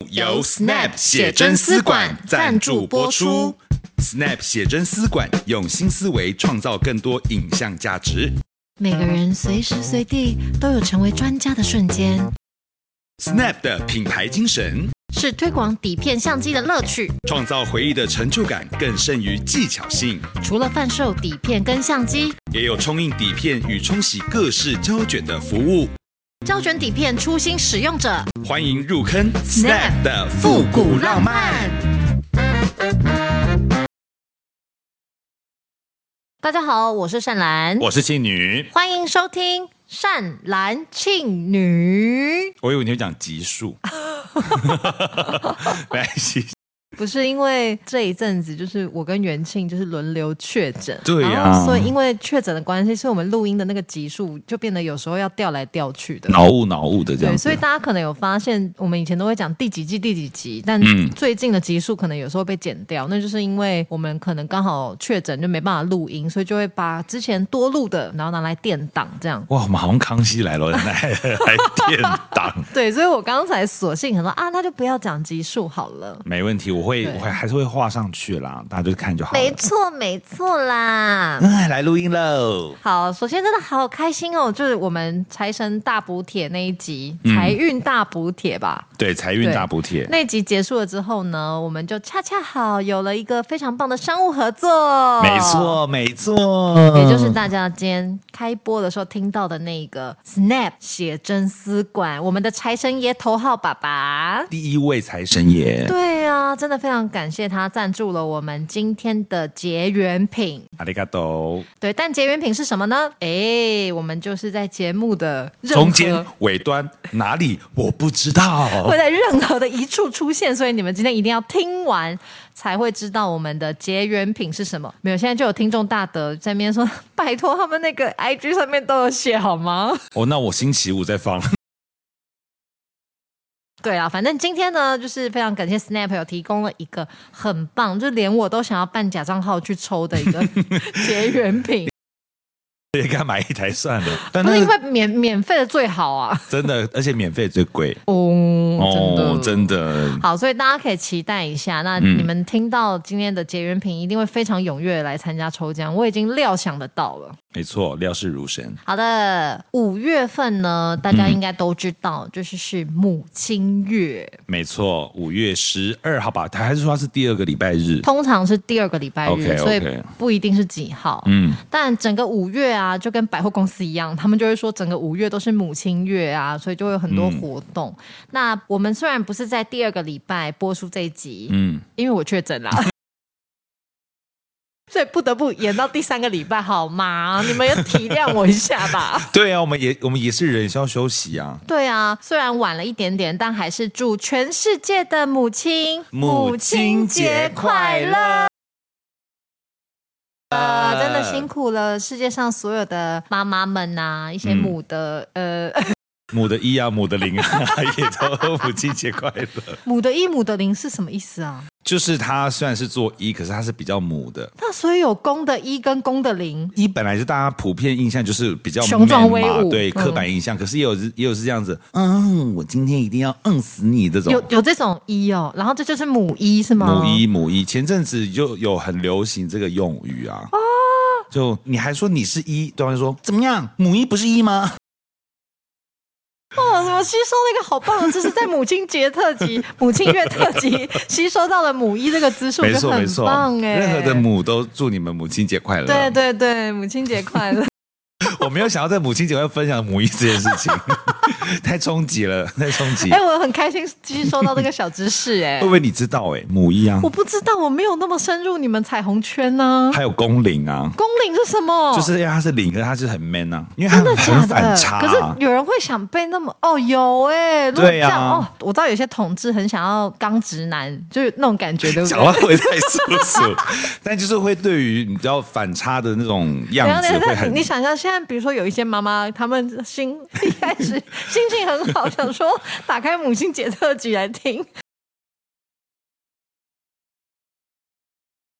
由 Snap 写真丝馆赞助播出。Snap 写真丝馆用新思维创造更多影像价值。 每个人随时随地都有成为专家的瞬间。 Snap 的品牌精神是推广底片相机的乐趣， 创造回忆的成就感更胜于技巧性。 除了贩售底片跟相机， 也有冲印底片与冲洗各式胶卷的服务。 胶卷底片初心使用者， 欢迎入坑 Snap 的复古浪漫。 大家好，我是善兰， 我是庆女， 欢迎收听善兰庆女。 我以为你会讲集数，没关系。 不是因为这一阵子就是我跟元庆就是轮流确诊， 对呀、 然后所以因为确诊的关系，所以我们录音的那个集数就变得有时候要调来调去的， 脑雾的这样对， 子。 所以大家可能有发现，我们以前都会讲第几季，但最近的集数可能有时候被剪掉，那就是因为我们可能刚好确诊就没办法录音，所以就会把之前多录的然后拿来垫档这样。 哇，我们好像康熙来了，还垫档。 对，所以我刚才索性想说啊，那就不要讲集数好了。 没问题，我还是会画上去啦，大家就看就好了。 没错啦。 来录音喽。 好，首先真的好开心哦，就是我们财神大补帖那一集，财运大补帖吧。 对，财运大补帖那一集结束了之后呢，我们就恰恰好有了一个非常棒的商务合作。 没错， 也就是大家今天开播的时候听到的那个 Snap 写真丝馆，我们的财神爷头号爸爸， 第一位财神爷。 对啊，真的非常感谢他赞助了我们今天的结缘品。 阿里嘎多。 对，但结缘品是什么呢？我们就是在节目的中间尾端哪里我不知道， 会在任何的一处出现，所以你们今天一定要听完才会知道我们的结缘品是什么。没有，现在就有听众大德在那边说，拜托他们那个 IG 上面都有写好吗？ 那我星期五再放。 对啊，反正今天呢，就是非常感谢 Snap 有提供了一个很棒，就连我都想要办假账号去抽的一个结缘品。 也该买一台算了，但不是因为免费的最好啊， 真的，而且免费最贵真的。 好， 所以大家可以期待一下。那你们听到今天的结缘品，一定会非常踊跃来参加抽奖，我已经料想得到了。 没错，料事如神。 好的，5月份呢，大家应该都知道，就是母亲月。 没错，5月12号吧，他还是说它是第2个礼拜日， 通常是第2个礼拜日 OK， 所以不一定是几号。但整个5月啊，就跟百货公司一样，他们就会说整个5月都是母亲月啊，所以就会有很多活动。那我们虽然不是在第2个礼拜播出这一集，因为我确诊啦。所以不得不延到第3个礼拜，好吗？你们要体谅我一下吧。 对啊，我们也是人，需要休息啊。 对啊，虽然晚了一点点，但还是祝全世界的母亲母亲节快乐。真的辛苦了，世界上所有的妈妈们啊，一些母的母的1啊，母的0啊，也都母亲节快乐。 母的1、母的0是什么意思啊？ 就是它虽然是做1，可是它是比较母的。 那所以有公的1跟公的0。 1本来是大家普遍印象就是比较雄壮威武， 对，刻板印象。可是也有是这样子，我今天一定要死你这种。 有这种1哦，然后这就是母1是吗？ 母1，前阵子就有很流行这个用语啊。就你还说你是1，对方就说怎么样，母1不是1吗？ 怎么吸收了一个好棒的知识，在母亲节特辑、母亲月特辑吸收到了母1这个资数，就很棒哎！ 任何的母都祝你们母亲节快乐。 对，母亲节快乐。 我没有想要在母亲节会分享母1这件事情，太冲击了，太冲击。 我很开心吸收到这个小知识会不会你知道母1啊？ 我不知道，我没有那么深入你们彩虹圈呢。 还有公0啊， 公0是什么？ 就是因为他是0，可是他是很 man 啊，因为他很反差。 可是有人会想被那么有对啊， 我知道有些同志很想要刚直男，就是那种感觉，对不对？ 讲话会太叔叔，但就是会对于你知道反差的那种样子会很。 你想象现在，比如说有一些妈妈，她们一开始心情很好，想说打开母亲节特辑来听。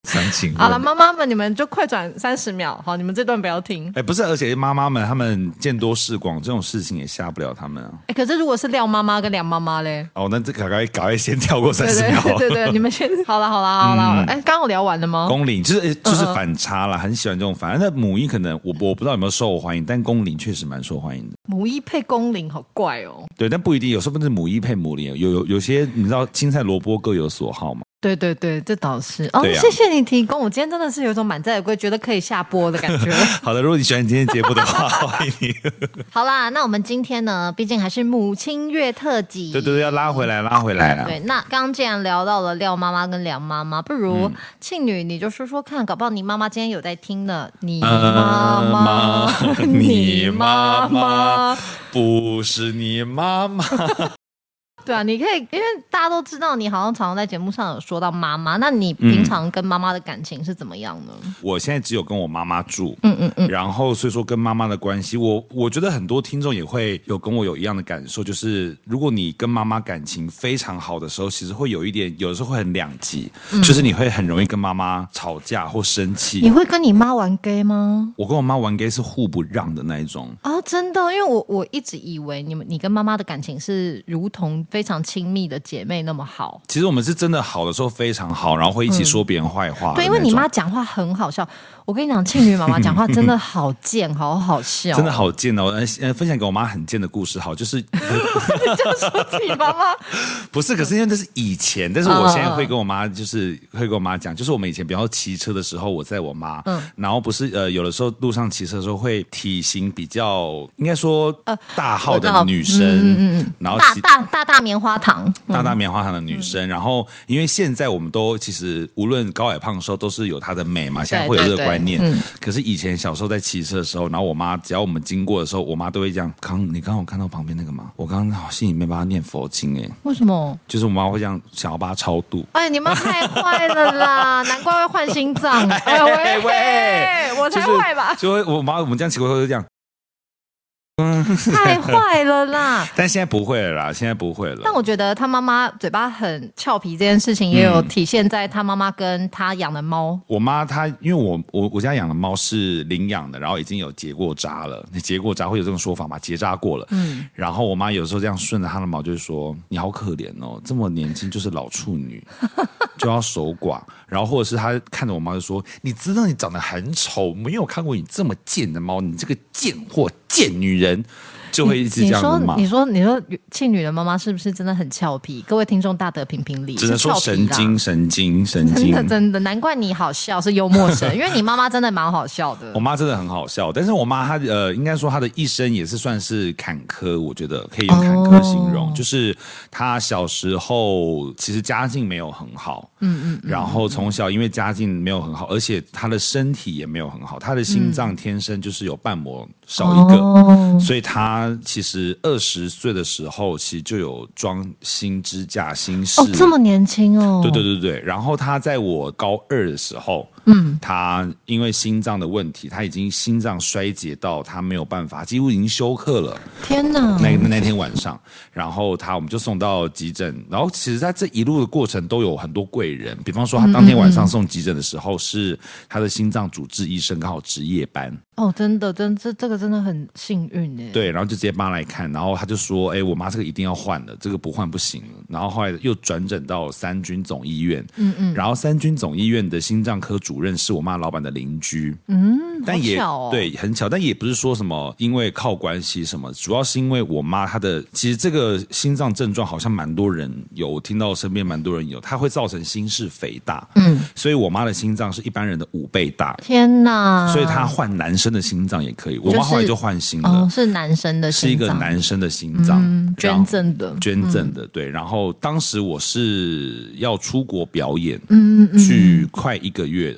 想请问好了，妈妈们，你们就快转30秒，好，你们这段不要听。 不是，而且妈妈们他们见多识广，这种事情也吓不了他们啊。 可是如果是廖妈妈跟梁妈妈嘞？ 哦，那这赶快先跳过30秒。 对，你们先好了。刚刚我聊完了吗？ 公领就是反差啦，很喜欢这种反。那母婴可能我不知道有没有受欢迎，但公领确实蛮受欢迎的。 母一配公领好怪哦。 对，但不一定，有时候不是母一配母领，有些你知道青菜萝卜各有所好嘛。 对，这倒是哦。谢谢你提供，我今天真的是有一种满载而归，觉得可以下播的感觉。 好的，如果你喜欢今天节目的话，欢迎你。 好啦，那我们今天呢，毕竟还是母亲月特辑， 对，要拉回来啦。 对，那刚刚既然聊到了廖妈妈跟梁妈妈，不如庆女你就说说看，搞不好你妈妈今天有在听呢。你妈妈，你妈妈， 不是你妈妈。 对啊，你可以，因为大家都知道你好像常常在节目上有说到妈妈，那你平常跟妈妈的感情是怎么样呢？ 我现在只有跟我妈妈住，然后所以说跟妈妈的关系，我觉得很多听众也会有跟我有一样的感受，就是如果你跟妈妈感情非常好的时候，其实会有的时候会很两极，就是你会很容易跟妈妈吵架或生气。 你会跟你妈玩 gay 吗？ 我跟我妈玩 gay 是互不让的那一种。 哦，真的，因为我一直以为你跟妈妈的感情是如同非常亲密的姐妹那么好。 其实我们是真的好的时候非常好，然后会一起说别人坏话。 对，因为你妈讲话很好笑。我跟你讲，庆女妈妈讲话真的好贱，好好笑， 真的好贱哦！分享给我妈很贱的故事，好，就是你就说自己妈妈不是，可是因为这是以前，但是我现在会跟我妈，就是会跟我妈讲，就是我们以前比较骑车的时候，我载我妈，然后不是有的时候路上骑车的时候会体型比较应该说大号的女生，然后大棉花糖， 大棉花糖的女生，然后因为现在我们都其实无论高矮胖瘦都是有她的美嘛，现在会有这个观念。可是以前小时候在骑车的时候，然后我妈只要我们经过的时候，我妈都会这样。你刚刚有看到旁边那个吗？我刚刚心里面帮她念佛经哎。 为什么？ 就是我妈会这样想要把她超度。 哎，你妈太坏了啦！难怪会换心脏。喂，我才坏吧？ 就会我们这样骑过去就这样。 太坏了啦！ 但现在不会了啦，现在不会了。 但我觉得他妈妈嘴巴很俏皮这件事情，也有体现在他妈妈跟他养的猫。 我妈她因为我家养的猫是领养的，然后已经有结过扎了。结过扎会有这种说法嘛？结扎过了。然后我妈有时候这样顺着她的毛，就是说你好可怜哦，这么年轻就是老处女，就要守寡。然后或者是她看着我妈就说：“你知道你长得很丑，没有看过你这么贱的猫，你这个贱货贱女人。”就会一直这样子骂。 你说庆女的妈妈是不是真的很俏皮？各位听众大德评评理， 只能说神经， 真的，难怪你好笑是幽默神，因为你妈妈真的蛮好笑的。 我妈真的很好笑，但是我妈她应该说她的一生也是算是坎坷，我觉得可以用坎坷形容，就是她小时候其实家境没有很好，然后从小因为家境没有很好，而且她的身体也没有很好，她的心脏天生就是有瓣膜少一个，所以她其实20岁的时候，其实就有装新支架、新室。 这么年轻哦。 对。然后她在我高2的时候，她因为心脏的问题，她已经心脏衰竭到她没有办法，几乎已经休克了。 天哪！ 那天晚上，然后我们就送到急诊。然后其实在这一路的过程都有很多贵人，比方说她当天晚上送急诊的时候，是她的心脏主治医生刚好值夜班。 真的，这个真的很幸运耶。 对，然后就直接帮他来看，然后他就说：“我妈这个一定要换了，这个不换不行了。”然后后来又转诊到三军总医院，然后三军总医院的心脏科主任是我妈老板的邻居，但也好巧哦。 对，很巧，但也不是说什么因为靠关系什么，主要是因为我妈她的其实这个心脏症状好像蛮多人有，我听到身边蛮多人有，它会造成心室肥大，所以我妈的心脏是一般人的5倍大。 天哪！ 所以她换男生的心脏也可以，我妈后来就换心了， 是男生的心脏， 是一个男生的心脏， 捐赠的， 对。然后当时我是要出国表演，去快1个月，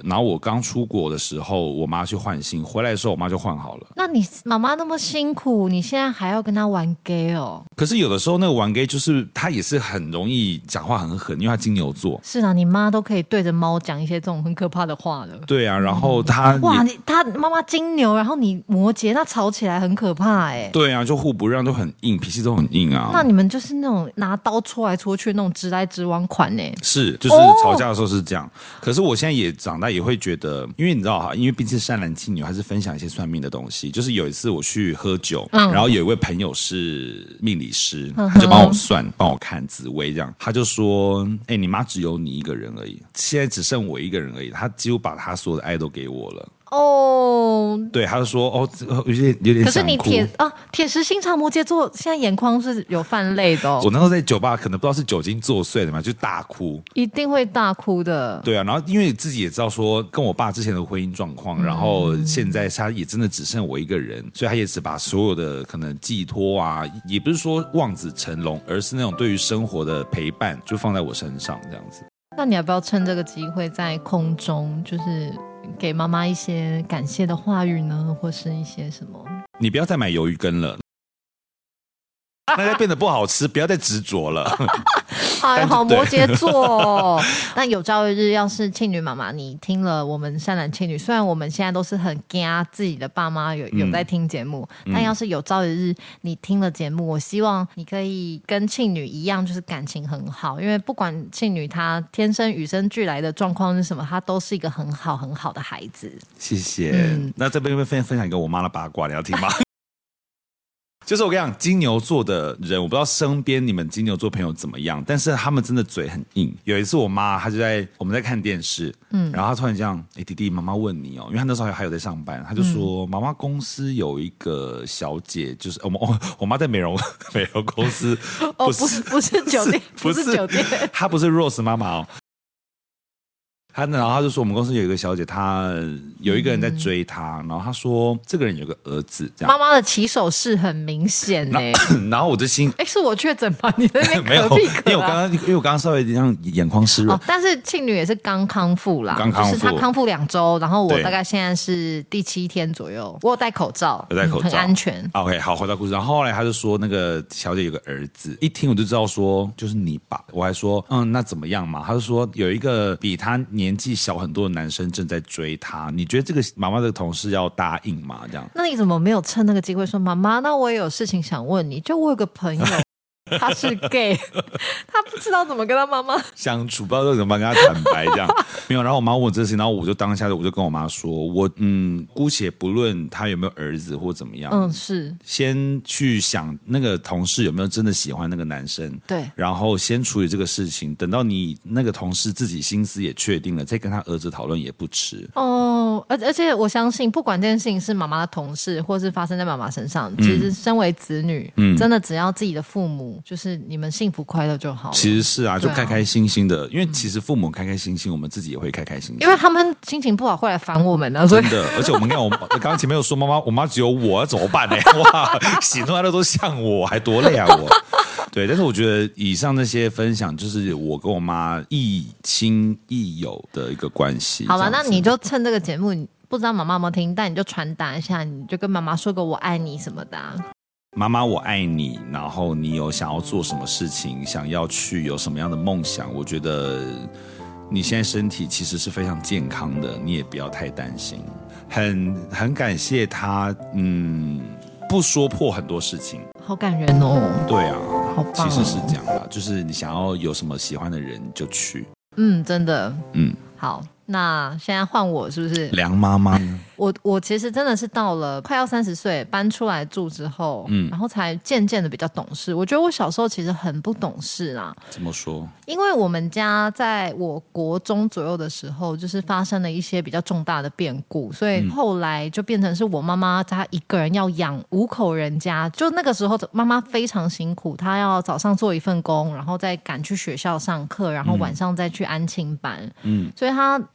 然后我刚出国的时候，我妈去换信，回来的时候我妈就换好了。 那你妈妈那么辛苦，你现在还要跟她玩 gay 哦？ 可是有的时候那个玩 gay 就是她也是很容易讲话很狠，因为她金牛座。 是啊，你妈都可以对着猫讲一些这种很可怕的话了。 对啊，然后她哇，她妈妈金牛，然后你摩羯，那吵起来很可怕哎。 对啊，就互不让，都很硬，脾气都很硬啊。 那你们就是那种拿刀戳来戳去那种直来直往款呢？ 是，就是吵架的时候是这样。可是我现在也长大，也会觉得，因为你知道哈，因为毕竟是善男信女，还是分享一些算命的东西。就是有一次我去喝酒，然后有一位朋友是命理师，他就帮我算，帮我看紫微，这样他就说：“哎，你妈只有你一个人而已，现在只剩我一个人而已。他几乎把他所有的爱都给我了。”哦，对，他就说有点可是你想哭铁石心肠摩羯座现在眼眶是有泛泪的哦。 我那时候在酒吧，可能不知道是酒精作祟的嘛，就大哭， 一定会大哭的。 对啊，然后因为自己也知道说，跟我爸之前的婚姻状况，然后现在他也真的只剩我一个人，所以他也只把所有的可能寄托啊，也不是说望子成龙，而是那种对于生活的陪伴，就放在我身上这样子。 那你要不要趁这个机会在空中，就是给妈妈一些感谢的话语呢，或是一些什么？ 你不要再买鱿鱼羹了。那就变得不好吃，不要再执着了。 哎，好摩羯座哦。那有朝一日，要是庆女妈妈你听了我们善男信女，虽然我们现在都是很惊自己的爸妈有在听节目，但要是有朝一日你听了节目，我希望你可以跟庆女一样，就是感情很好。因为不管庆女她天生与生俱来的状况是什么，她都是一个很好很好的孩子。 谢谢。那这边分享一个我妈的八卦，你要听吗？就是我跟你讲，金牛座的人，我不知道身边你们金牛座朋友怎么样，但是他们真的嘴很硬。有一次我妈她就我们在看电视，然后她突然这样，弟弟，妈妈问你哦，因为她那时候还有在上班，她就说，妈妈公司有一个小姐，就是我妈在美容公司， 不是酒店，不是酒店， 她不是 Rose 妈妈哦。然后他就说我们公司有一个小姐，她有一个人在追她，然后她说这个人有个儿子，这样。 妈妈的起手式很明显呢。 然后我就心， 是我确诊吧？你在那边没有， 因为我刚刚稍微让眼眶湿润。 但是庆女也是刚康复啦，就是她康复2周，然后我大概现在是第7天左右，我有戴口罩，很安全。 OK， 好，回到故事。然后后来他就说那个小姐有个儿子，一听我就知道说就是你爸。我还说那怎么样嘛？他就说有一个比他年纪小很多的男生正在追他，你觉得这个妈妈的同事要答应吗？这样， 那你怎么没有趁那个机会说妈妈？那我也有事情想问你，就我有个朋友。他是 gay， 他不知道怎么跟他妈妈相处，不知道怎么跟他坦白这样。没有，然后我妈问我这事情，然后我就当下我就跟我妈说，我姑且不论他有没有儿子或怎么样， 是先去想那个同事有没有真的喜欢那个男生， 对， 然后先处理这个事情，等到你那个同事自己心思也确定了，再跟他儿子讨论也不迟。 而且我相信，不管这件事情是妈妈的同事，或是发生在妈妈身上，其实身为子女，真的只要自己的父母就是你们幸福快乐就好了。 其实是啊，就开开心心的，因为其实父母开开心心，我们自己也会开开心心。 因为他们心情不好会来烦我们的， 真的。而且我们看，我刚刚前面有说我妈只有我，怎么办呢？哇，喜怒哀乐都像我，还多累啊我。对，但是我觉得以上那些分享，就是我跟我妈亦亲亦友的一个关系。 好了，那你就趁这个节目，不知道妈妈有没有听，但你就传达一下，你就跟妈妈说个我爱你什么的妈妈我爱你，然后你有想要做什么事情，想要去有什么样的梦想，我觉得你现在身体其实是非常健康的，你也不要太担心。很感谢他，不说破很多事情。 好感人哦。 对啊， 好棒其实是这样的，就是你想要有什么喜欢的人就去。 真的。好，那现在换我是不是？ 梁妈妈， 我其实真的是到了快要30岁搬出来住之后，然后才渐渐的比较懂事。我觉得我小时候其实很不懂事啦。 怎么说？ 因为我们家在我国中左右的时候，就是发生了一些比较重大的变故，所以后来就变成是我妈妈她一个人要养5口人家。就那个时候妈妈非常辛苦，她要早上做一份工，然后再赶去学校上课，然后晚上再去安亲班。所以她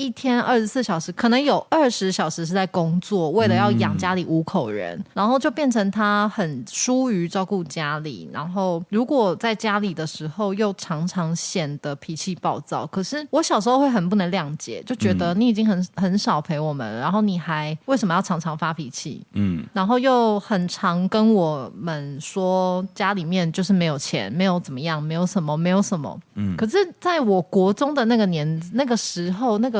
一天24小时，可能有20小时是在工作，为了要养家里5口人，然后就变成他很疏于照顾家里，然后如果在家里的时候又常常显得脾气暴躁。可是我小时候会很不能谅解，就觉得你已经很少陪我们，然后你还为什么要常常发脾气？然后又很常跟我们说家里面就是没有钱，没有怎么样，没有什么，没有什么。可是在我国中的那个时候，那个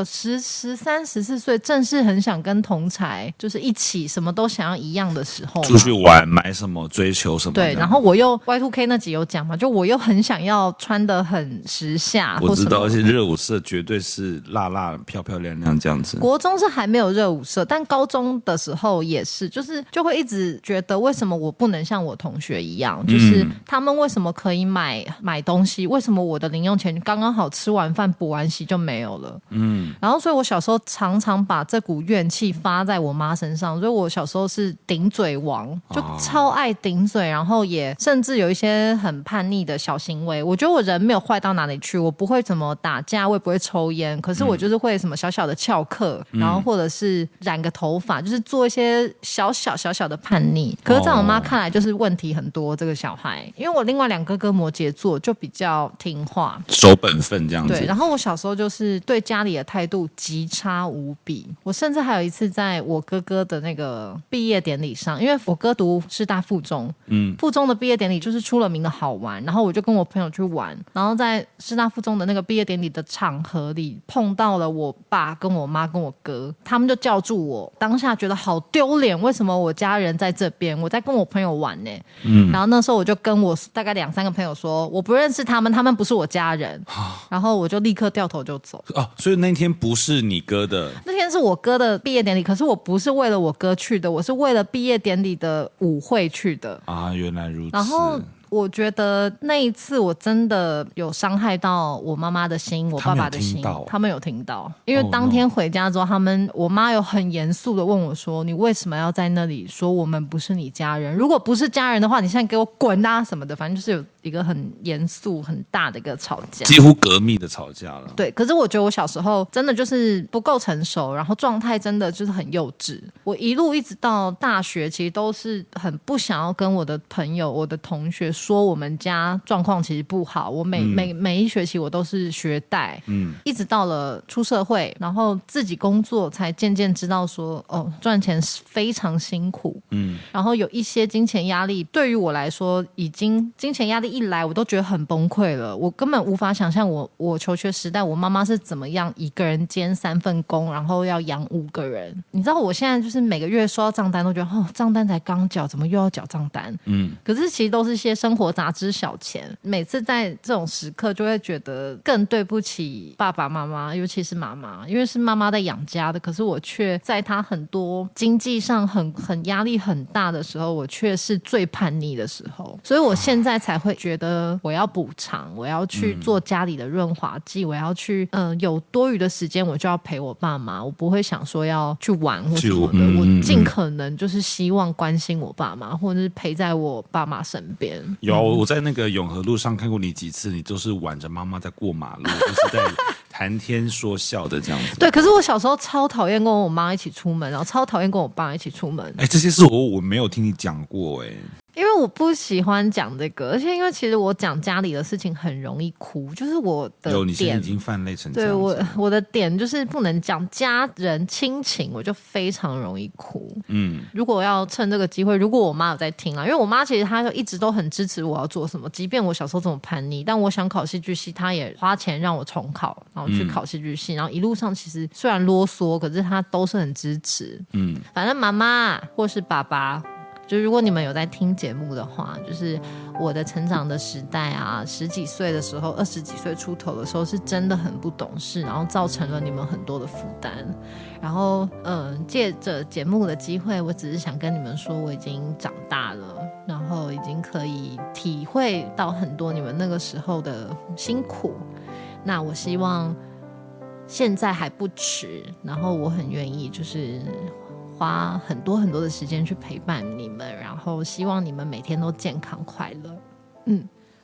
13、14岁，正是很想跟同侪就是一起什么都想要一样的时候嘛， 出去玩，买什么，追求什么。 对，然后我又 Y2K 那集有讲嘛，就我又很想要穿得很时下， 我知道，而且热舞社绝对是辣辣漂漂亮亮这样子。 国中是还没有热舞社，但高中的时候也是，就是就会一直觉得为什么我不能像我同学一样，就是他们为什么可以买东西，为什么我的零用钱刚刚好吃完饭补完习就没有了。然后所以我小时候常常把这股怨气发在我妈身上，所以我小时候是顶嘴王，就超爱顶嘴，然后也甚至有一些很叛逆的小行为。我觉得我人没有坏到哪里去，我不会怎么打架，我也不会抽烟，可是我就是会什么小小的翘课，然后或者是染个头发，就是做一些小小的叛逆。可是在我妈看来就是问题很多，这个小孩。因为我另外2哥哥摩羯座就比较听话， 守本分这样子。 对，然后我小时候就是对家里的态度极差无比。我甚至还有一次在我哥哥的那个毕业典礼上，因为我哥读师大附中，附中的毕业典礼就是出了名的好玩，然后我就跟我朋友去玩，然后在师大附中的那个毕业典礼的场合里碰到了我爸跟我妈跟我哥，他们就叫住我，当下觉得好丢脸，为什么我家人在这边，我在跟我朋友玩呢？然后那时候我就跟我大概2、3个朋友说，我不认识他们，他们不是我家人，然后我就立刻掉头就走。 所以那天不是你哥的， 那天是我哥的毕业典礼，可是我不是为了我哥去的，我是为了毕业典礼的舞会去的啊，原来如此。 然后我觉得那一次我真的有伤害到我妈妈的心，我爸爸的心，他们有听到，因为当天回家之后，我妈有很严肃的问我说：“你为什么要在那里说我们不是你家人？如果不是家人的话，你现在给我滚啊什么的。”反正就是有一个很严肃、很大的一个吵架， 几乎革命的吵架了。 对，可是我觉得我小时候真的就是不够成熟，然后状态真的就是很幼稚。我一路一直到大学，其实都是很不想要跟我的朋友、我的同学说我们家状况其实不好。我每一学期我都是学贷，一直到了出社会，然后自己工作，才渐渐知道说，哦，赚钱非常辛苦，然后有一些金钱压力，对于我来说，已经金钱压力一来，我都觉得很崩溃了。我根本无法想象我求学时代，我妈妈是怎么样一个人兼3份工，然后要养5个人。你知道我现在就是每个月收到账单都觉得，账单才刚缴，怎么又要缴账单？可是其实都是一些生活杂支小钱。每次在这种时刻，就会觉得更对不起爸爸妈妈，尤其是妈妈，因为是妈妈在养家的，可是我却在她很多经济上很压力很大的时候，我却是最叛逆的时候。所以我现在才会觉得我要补偿，我要去做家里的润滑剂，我要去有多余的时间我就要陪我爸妈，我不会想说要去玩或什么的，我尽可能就是希望关心我爸妈，或者是陪在我爸妈身边。 有我在那个永和路上看过你几次，你都是挽着妈妈在过马路，就是在谈天说笑的这样子。 对，可是我小时候超讨厌跟我妈一起出门，然后超讨厌跟我爸一起出门。 这些事我没有听你讲过因为我不喜欢讲这个，而且因为其实我讲家里的事情很容易哭，就是我的点， 你现在已经泛泪成这样子。 对，我的点就是不能讲家人亲情，我就非常容易哭。如果要趁这个机会，如果我妈有在听因为我妈其实她就一直都很支持我要做什么，即便我小时候这么叛逆，但我想考戏剧系，她也花钱让我重考，然后去考戏剧系，然后一路上其实虽然啰嗦，可是她都是很支持。反正妈妈或是爸爸，就如果你们有在听节目的话，就是我的成长的时代啊，10几岁的时候，20几岁出头的时候，是真的很不懂事，然后造成了你们很多的负担。然后借着节目的机会，我只是想跟你们说，我已经长大了，然后已经可以体会到很多你们那个时候的辛苦。那我希望现在还不迟，然后我很愿意就是花很多很多的时间去陪伴你们，然后希望你们每天都健康快乐。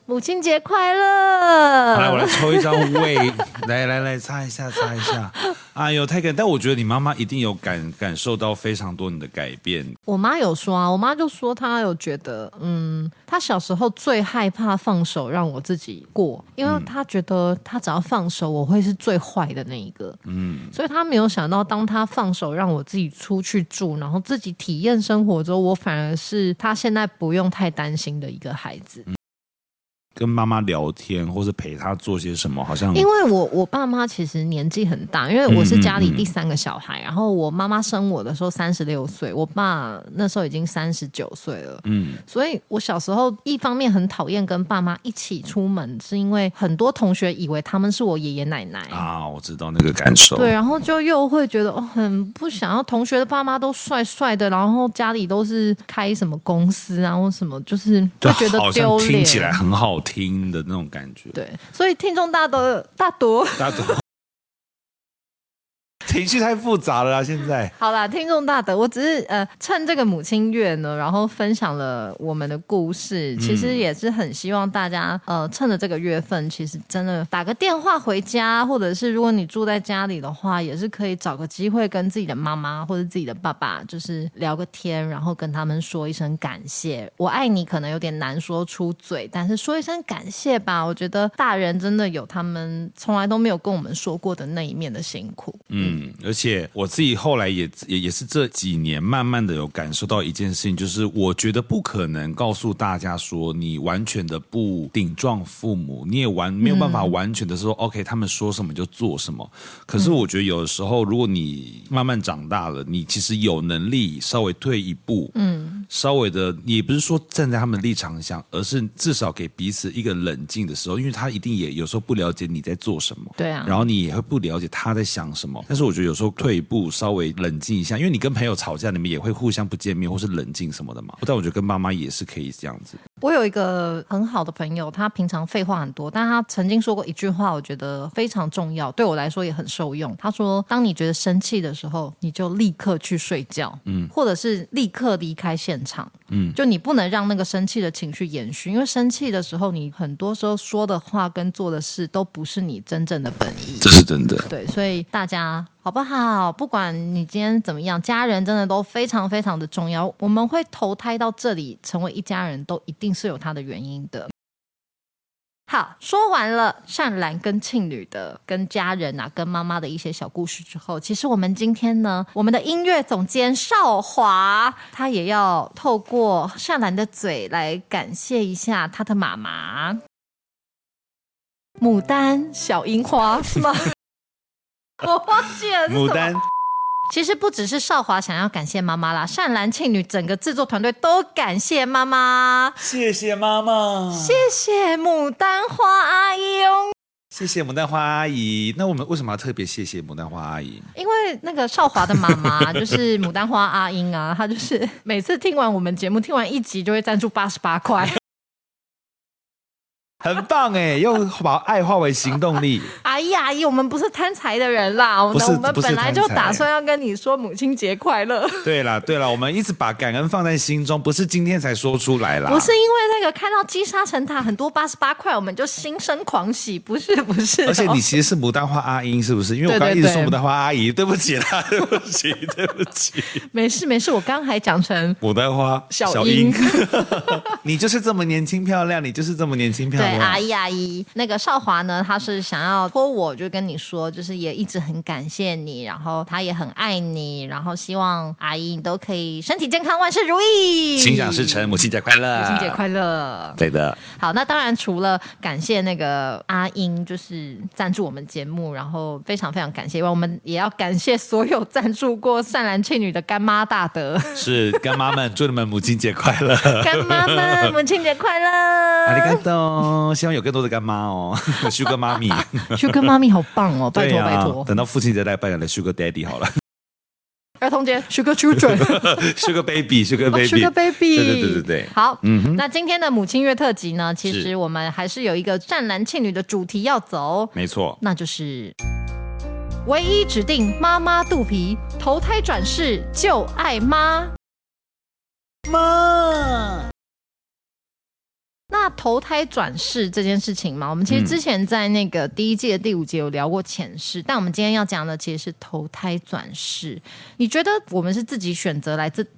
母亲节快乐！ 好来，我来抽一张胃，来擦一下。哎呦，太感！但我觉得你妈妈一定有感受到非常多你的改变。 我妈有说啊，我妈就说她有觉得，她小时候最害怕放手让我自己过，因为她觉得她只要放手，我会是最坏的那一个。所以她没有想到，当她放手让我自己出去住，然后自己体验生活之后，我反而是她现在不用太担心的一个孩子。 跟妈妈聊天，或是陪她做些什么，好像因为我爸妈其实年纪很大，因为我是家里第3个小孩，然后我妈妈生我的时候36岁，我爸那时候已经39岁了，所以我小时候一方面很讨厌跟爸妈一起出门，是因为很多同学以为他们是我爷爷奶奶啊，我知道那个感受， 对，然后就又会觉得很不想要同学的爸妈都帅帅的，然后家里都是开什么公司啊或什么，就是会觉得丢脸， 听起来很好听的那种感觉。 对，所以听众大多情绪太复杂了啦，现在。 好啦，听众大德，我只是趁这个母亲月呢，然后分享了我们的故事，其实也是很希望大家趁着这个月份，其实真的打个电话回家，或者是如果你住在家里的话，也是可以找个机会跟自己的妈妈或者自己的爸爸，就是聊个天，然后跟他们说一声感谢。我爱你可能有点难说出嘴，但是说一声感谢吧，我觉得大人真的有他们从来都没有跟我们说过的那一面的辛苦。 而且我自己后来也是这几年慢慢的有感受到一件事情，就是我觉得不可能告诉大家说你完全的不顶撞父母，你也没有办法完全的说OK 他们说什么就做什么。可是我觉得有的时候如果你慢慢长大了，你其实有能力稍微退一步，稍微的也不是说站在他们的立场想，而是至少给彼此一个冷静的时候，因为他一定也有时候不了解你在做什么， 对啊， 然后你也会不了解他在想什么。但是我觉得有时候退一步稍微冷静一下，因为你跟朋友吵架，你们也会互相不见面或是冷静什么的嘛。但我觉得跟妈妈也是可以这样子。 我有一个很好的朋友，他平常废话很多，但他曾经说过一句话，我觉得非常重要，对我来说也很受用。他说，当你觉得生气的时候，你就立刻去睡觉，或者是立刻离开现场，就你不能让那个生气的情绪延续，因为生气的时候，你很多时候说的话跟做的事都不是你真正的本意， 这是真的。 对，所以大家好不好？不管你今天怎么样，家人真的都非常非常的重要。我们会投胎到这里成为一家人，都一定是有它的原因的。好，说完了善兰跟庆女的跟家人啊跟妈妈的一些小故事之后，其实我们今天呢，我们的音乐总监少华他也要透过善兰的嘴来感谢一下他的妈妈牡丹小樱花，是吗？我忘记了是什么。 牡丹其实不只是少华想要感谢妈妈啦，善兰庆女整个制作团队都感谢妈妈， 谢谢妈妈， 谢谢牡丹花阿姨哦， 谢谢牡丹花阿姨。那我们为什么要特别谢谢牡丹花阿姨？ 因为那个少华的妈妈就是牡丹花阿英啊，她就是每次听完我们节目，听完一集就会赞助88块。 很棒哎，用把爱化为行动力。 阿姨，我们不是贪财的人啦，我们本来就打算要跟你说母亲节快乐。对啦，我们一直把感恩放在心中，不是今天才说出来啦。 不是因为那个看到积沙成塔很多88块，我们就心生狂喜，不是。 而且你其实是牡丹花阿英，是不是？因为我刚刚一直说牡丹花阿姨，对不起啦，对不起。没事， 我刚还讲成牡丹花小英。你就是这么年轻漂亮，对， 阿姨，那个少华呢，他是想要托我就跟你说，就是也一直很感谢你，然后他也很爱你，然后希望阿姨你都可以身体健康，万事如意， 心想事成，母亲节快乐， 母亲节快乐。 对的。 好，那当然除了感谢那个阿英就是赞助我们节目，然后非常非常感谢以外，我们也要感谢所有赞助过善男信女的干妈大德， 是干妈们，祝你们母亲节快乐， 干妈们母亲节快乐， 阿里嘎多。希望有更多的干妈哦，Sugar 妈咪 ，Sugar 妈咪好棒哦，拜托拜托， 等到父亲节来扮演的 Sugar Daddy 好了。 儿童节 Sugar Children，Sugar Baby，Sugar Baby， 对。 好，那今天的母亲月特辑呢，其实我们还是有一个善男信女的主题要走， 没错， 那就是唯一指定妈妈肚皮，投胎转世就爱妈。 那投胎转世这件事情嘛，我们其实之前在那个第1季的第5节有聊过前世，但我们今天要讲的其实是投胎转世。你觉得我们是自己选择来自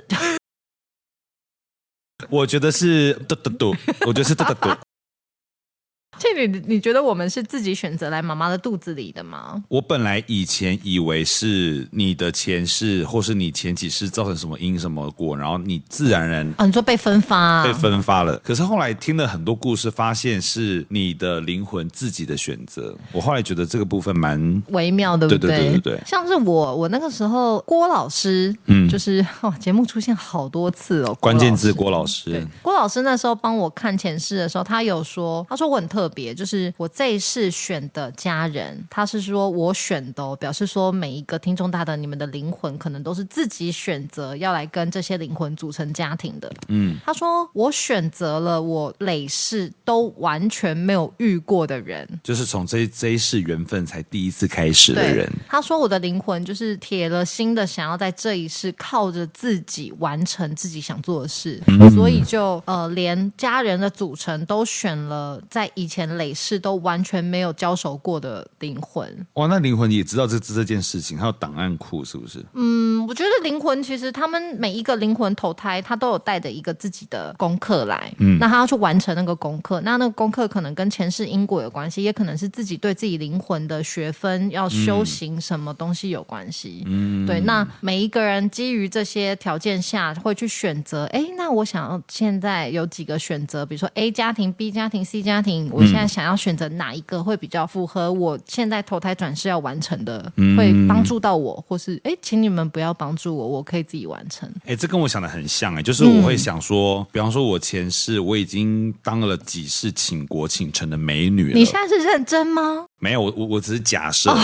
我觉得是我觉得是所以你觉得我们是自己选择来妈妈的肚子里的吗？ 我本来以前以为是你的前世或是你前几世造成什么因什么果，然后你自然而然你说被分发被分发了。可是后来听了很多故事，发现是你的灵魂自己的选择。我后来觉得这个部分蛮微妙，对不对？ 对。 像是我那个时候郭老师，就是节目出现好多次哦， 关键字郭老师。 对，郭老师那时候帮我看前世的时候，他说我很特别，就是我这一世选的家人，他是说我选的哦，表示说每一个听众大的你们的灵魂可能都是自己选择要来跟这些灵魂组成家庭的。他说我选择了我累世都完全没有遇过的人， 就是从这一世缘分才第一次开始的人。 他说我的灵魂就是铁了心的想要在这一世靠着自己完成自己想做的事，所以就连家人的组成都选了在以前累世都完全没有交手过的灵魂。 哇，那灵魂也知道这件事情，还有档案库是不是？ 我觉得灵魂其实他们每一个灵魂投胎，他都有带着一个自己的功课来，那他要去完成那个功课，那个功课可能跟前世因果有关系，也可能是自己对自己灵魂的学分要修行什么东西有关系。对，那每一个人基于这些条件下会去选择，那我想要现在有几个选择，比如说 A 家庭、B 家庭、C 家庭，我现在想要选择哪一个会比较符合我现在投胎转世要完成的，会帮助到我，或是请你们不要帮助我，我可以自己完成。 这跟我想的很像就是我会想说，比方说我前世我已经当了几世倾国倾城的美女了。 你现在是认真吗？ 没有，我只是假设。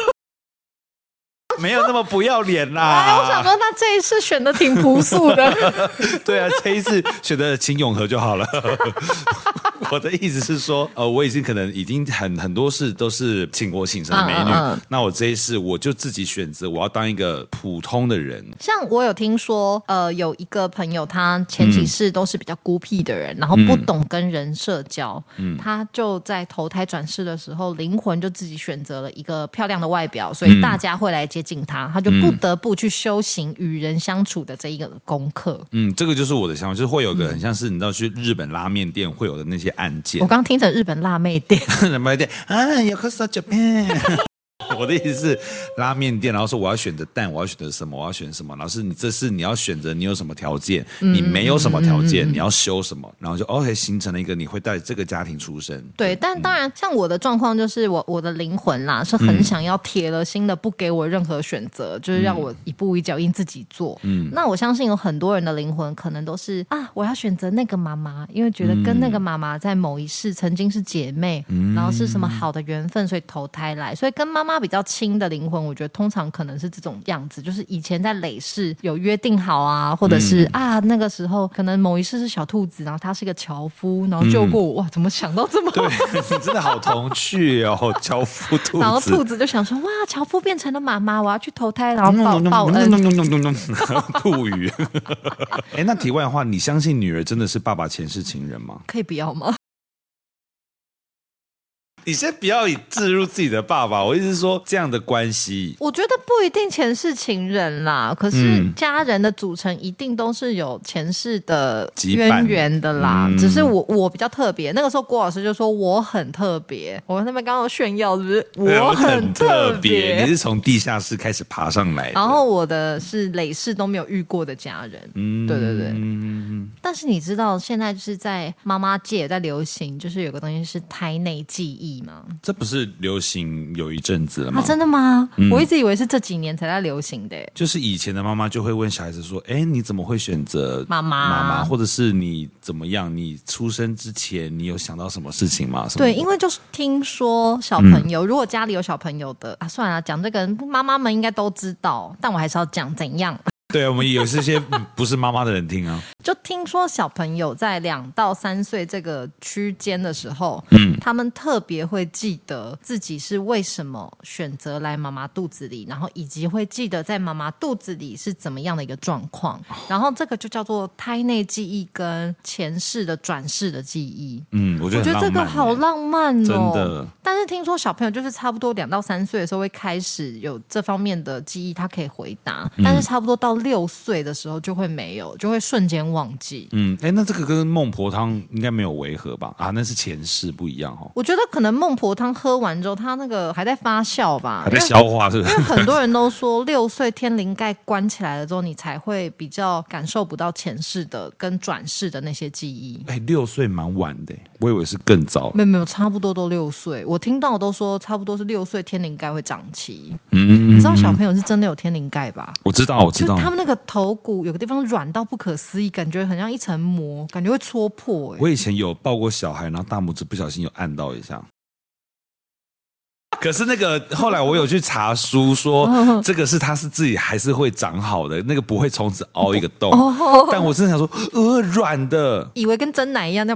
没有那么不要脸啦！ 我想说他这一次选的挺朴素的。 对啊，这一次选的秦永和就好了。我的意思是说，我已经很多事都是倾国倾城的美女，那我这一世我就自己选择，我要当一个普通的人。 像我有听说，有一个朋友，他前几世都是比较孤僻的人，然后不懂跟人社交，他就在投胎转世的时候，灵魂就自己选择了一个漂亮的外表，所以大家会来接近他，他就不得不去修行与人相处的这一个功课。 这个就是我的想法，就是会有个很像是你知道去日本拉面店会有的那些案件。 我刚听成日本辣妹店， 辣妹店啊，有个 Japan。我的意思是拉面店，然后说我要选择蛋，我要选择什么，我要选什么，老师你这是你要选择，你有什么条件，你没有什么条件，你要修什么，然后就 OK 形成了一个你会在这个家庭出生。 对，但当然像我的状况就是我的灵魂啦是很想要铁了心的不给我任何选择，就是让我一步一脚印自己做。那我相信有很多人的灵魂可能都是我要选择那个妈妈，因为觉得跟那个妈妈在某一世曾经是姐妹，然后是什么好的缘分，所以投胎来，所以跟妈妈比较亲的灵魂，我觉得通常可能是这种样子，就是以前在累世有约定好啊，或者是那个时候可能某一世是小兔子，然后他是个樵夫，然后救过我。哇，怎么想到这么好？ 对，你真的好童趣哦，樵夫兔子。 然后兔子就想说，哇，樵夫变成了妈妈，我要去投胎，然后报恩。 兔语。那题外话，你相信女儿真的是爸爸前世情人吗？ 可以不要吗？ 你先不要置入自己的爸爸，我意思是说这样的关系， 我觉得不一定前世情人啦，可是家人的组成一定都是有前世的渊源的啦。只是我比较特别，那个时候郭老师就说我很特别，我那边刚刚炫耀是不是？我很特别， 你是从地下室开始爬上来的， 然后我的是累世都没有遇过的家人。对对对。但是你知道现在就是在妈妈界也在流行，就是有个东西是胎内记忆吗？ 这不是流行有一阵子了吗？ 真的吗？我一直以为是这几年才在流行的。 就是以前的妈妈就会问小孩子说，你怎么会选择妈妈， 或者是你怎么样，你出生之前你有想到什么事情吗？ 对，因为就是听说小朋友，如果家里有小朋友的算了，讲这个妈妈们应该都知道，但我还是要讲怎样。 对，我们有这些不是妈妈的人听啊。 就听说小朋友在2到3岁这个区间的时候，他们特别会记得自己是为什么选择来妈妈肚子里，然后以及会记得在妈妈肚子里是怎么样的一个状况，然后这个就叫做胎内记忆跟前世的转世的记忆。 我觉得这个好浪漫哦， 真的。 但是听说小朋友就是差不多2到3岁的时候会开始有这方面的记忆，他可以回答，但是差不多到6岁的时候就会没有，就会瞬间忘记。 那这个跟孟婆汤应该没有违和吧？那是前世不一样哦。 我觉得可能孟婆汤喝完之后，他那个还在发酵吧， 还在消化，是不是？ 因为很多人都说6岁天灵盖关起来了之后，你才会比较感受不到前世的跟转世的那些记忆。 6岁蛮晚的，我以为是更早。 没有，差不多都6岁。我听到都说差不多是6岁天灵盖会长齐。你知道小朋友是真的有天灵盖吧？ 我知道。 就他们那个头骨有个地方软到不可思议，感觉很像一层膜，感觉会戳破。 我以前有抱过小孩，然后大拇指不小心有按到一下。可是那个后来我有去查书说，这个是他是自己还是会长好的，那个不会从此凹一个洞。但我真的想说，软的， 以为跟真奶一样，那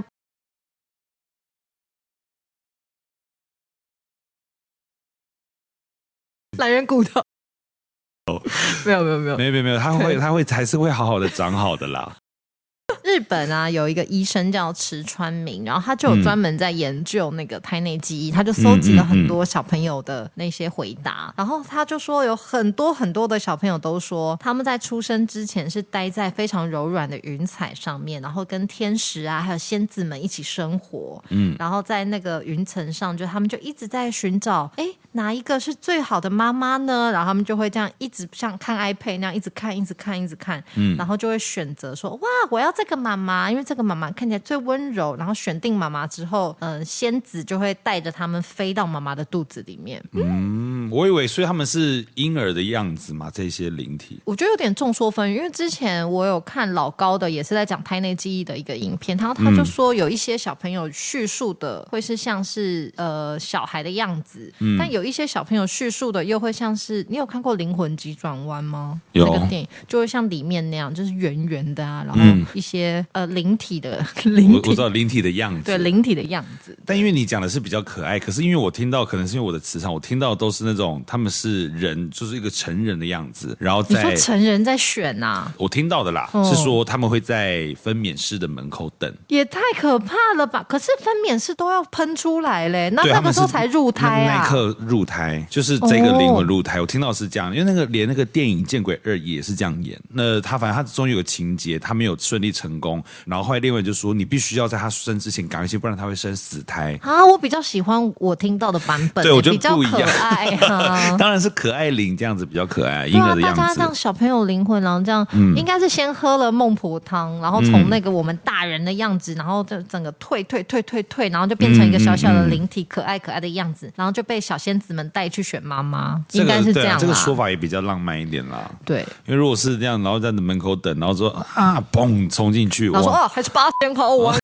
懒人骨头。没有， 他会还是会好好的长好的啦。 日本啊，有一个医生叫池川明，然后他就有专门在研究那个胎内记忆，他就搜集了很多小朋友的那些回答，然后他就说有很多很多的小朋友都说他们在出生之前是待在非常柔软的云彩上面，然后跟天使啊还有仙子们一起生活，然后在那个云层上他们就一直在寻找哪一个是最好的妈妈呢？然后他们就会这样一直像看 iPad 那样一直看，然后就会选择说哇，我要这个妈妈，因为这个妈妈看起来最温柔。然后选定妈妈之后，仙子就会带着他们飞到妈妈的肚子里面。 我以为所以他们是婴儿的样子嘛，这些灵体。 我觉得有点众说纷纭，因为之前我有看老高的，也是在讲胎内记忆的一个影片，然后他就说有一些小朋友叙述的会是像是小孩的样子，但有一些小朋友叙述的又会像是，你有看过《灵魂急转弯》吗？ 有， 那个电影就会像里面那样，就是圆圆的啊，然后一些灵体的灵体， 我知道灵体的样子， 对，灵体的样子。 但因为你讲的是比较可爱，可是因为我听到，可能是因为我的磁场，我听到的都是那种他们是人，就是一个成人的样子，然后你说成人在选啊？ 我听到的啦，是说他们会在分娩室的门口等， 也太可怕了吧！可是分娩室都要喷出来嘞，那个时候才入胎啊， 那一刻入胎就是这个灵魂入胎。我听到是这样，因为连那个电影《见鬼2》也是这样演。那他反正他终于有个情节，他没有顺利成功，然后后来另外就说你必须要在他生之前赶快去，不然他会生死胎啊。我比较喜欢我听到的版本， 对我觉得比较可爱啊。 当然是可爱灵这样子比较可爱，婴儿的样子。 大家这样小朋友灵魂，然后这样，应该是先喝了孟婆汤，然后从那个我们大人的样子，然后就整个退，然后就变成一个小小的灵体，可爱的样子，然后就被小仙子们带去选妈妈，应该是这样啦。 这个说法也比较浪漫一点啦。 对， 因为如果是这样，然后在门口等，然后说嘣冲进去， 然后说还是8000好玩。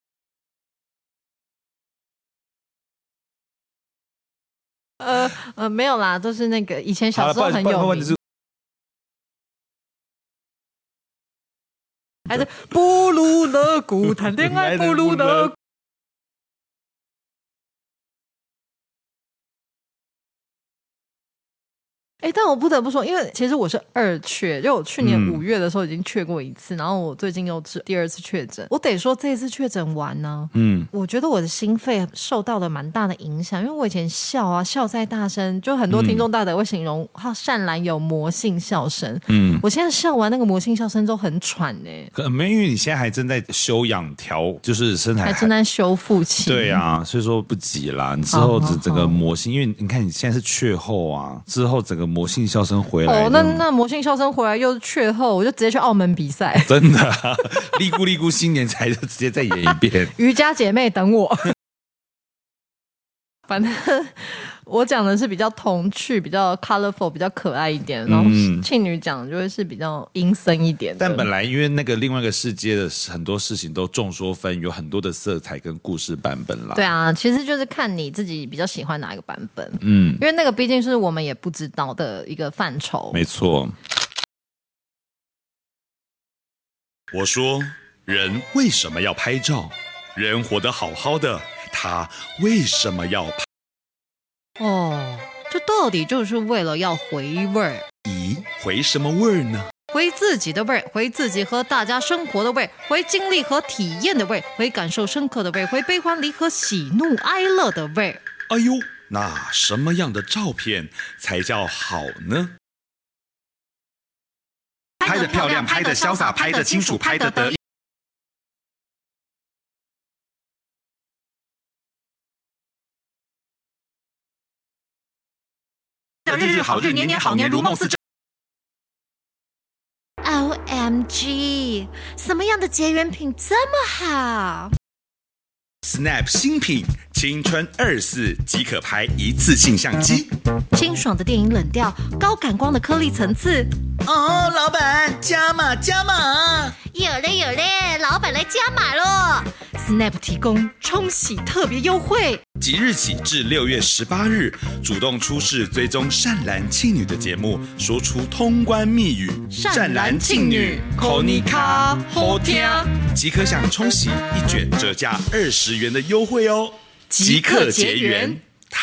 没有啦，都是那个以前小时候很有名。还是布鲁勒谷谈恋爱，布鲁勒。但我不得不说，因为其实我是2确，就我去年5月的时候已经确过1次，然后我最近又是第2次确诊。我得说这一次确诊完呢，我觉得我的心肺受到了蛮大的影响，因为我以前笑再大声，就很多听众大德会形容善兰有魔性笑声。我现在笑完那个魔性笑声都很喘没，因为你现在还正在休养就是身材还正在修复期。 对啊，所以说不急啦。你之后整个魔性，因为你看你现在是确后啊，之后整个魔性笑声回来那魔性笑声回来又是确后，我就直接去澳门比赛。 真的利咕新年才就直接再演一遍。 瑜伽姐妹等我。反正我讲的是比较童趣，比较 colorful， 比较可爱一点，然后庆女讲的就会是比较阴森一点的。 但本来因为那个另外一个世界的很多事情都众说纷纭，有很多的色彩跟故事版本啦。 对啊，其实就是看你自己比较喜欢哪一个版本。因为那个毕竟是我们也不知道的一个范畴。 没错。我说人为什么要拍照？人活得好好的，他为什么要拍？ 这到底就是为了要回味儿。 咦，回什么味儿呢？ 回自己的味儿，回自己和大家生活的味儿，回经历和体验的味儿，回感受深刻的味儿，回悲欢离合、喜怒哀乐的味儿。 哎呦，那什么样的照片才叫好呢？ 拍得漂亮，拍得潇洒，拍得清楚，拍得得意。日日好日，年年好年，如梦似真。OMG， 什么样的结缘品这么好？ Snap 新品青春24即可拍一次性相机， 清爽的电影冷调，高感光的颗粒层次。 哦，老板加码加码！ 有嘞，老板来加码咯！ Snap 提供冲洗特别优惠， 即日起至6月18日，主动出示追踪善男信女的节目，说出通关密语“ 善男信女口尼卡好听”， 即可享冲洗一卷折价20元的优惠哦！即刻结缘，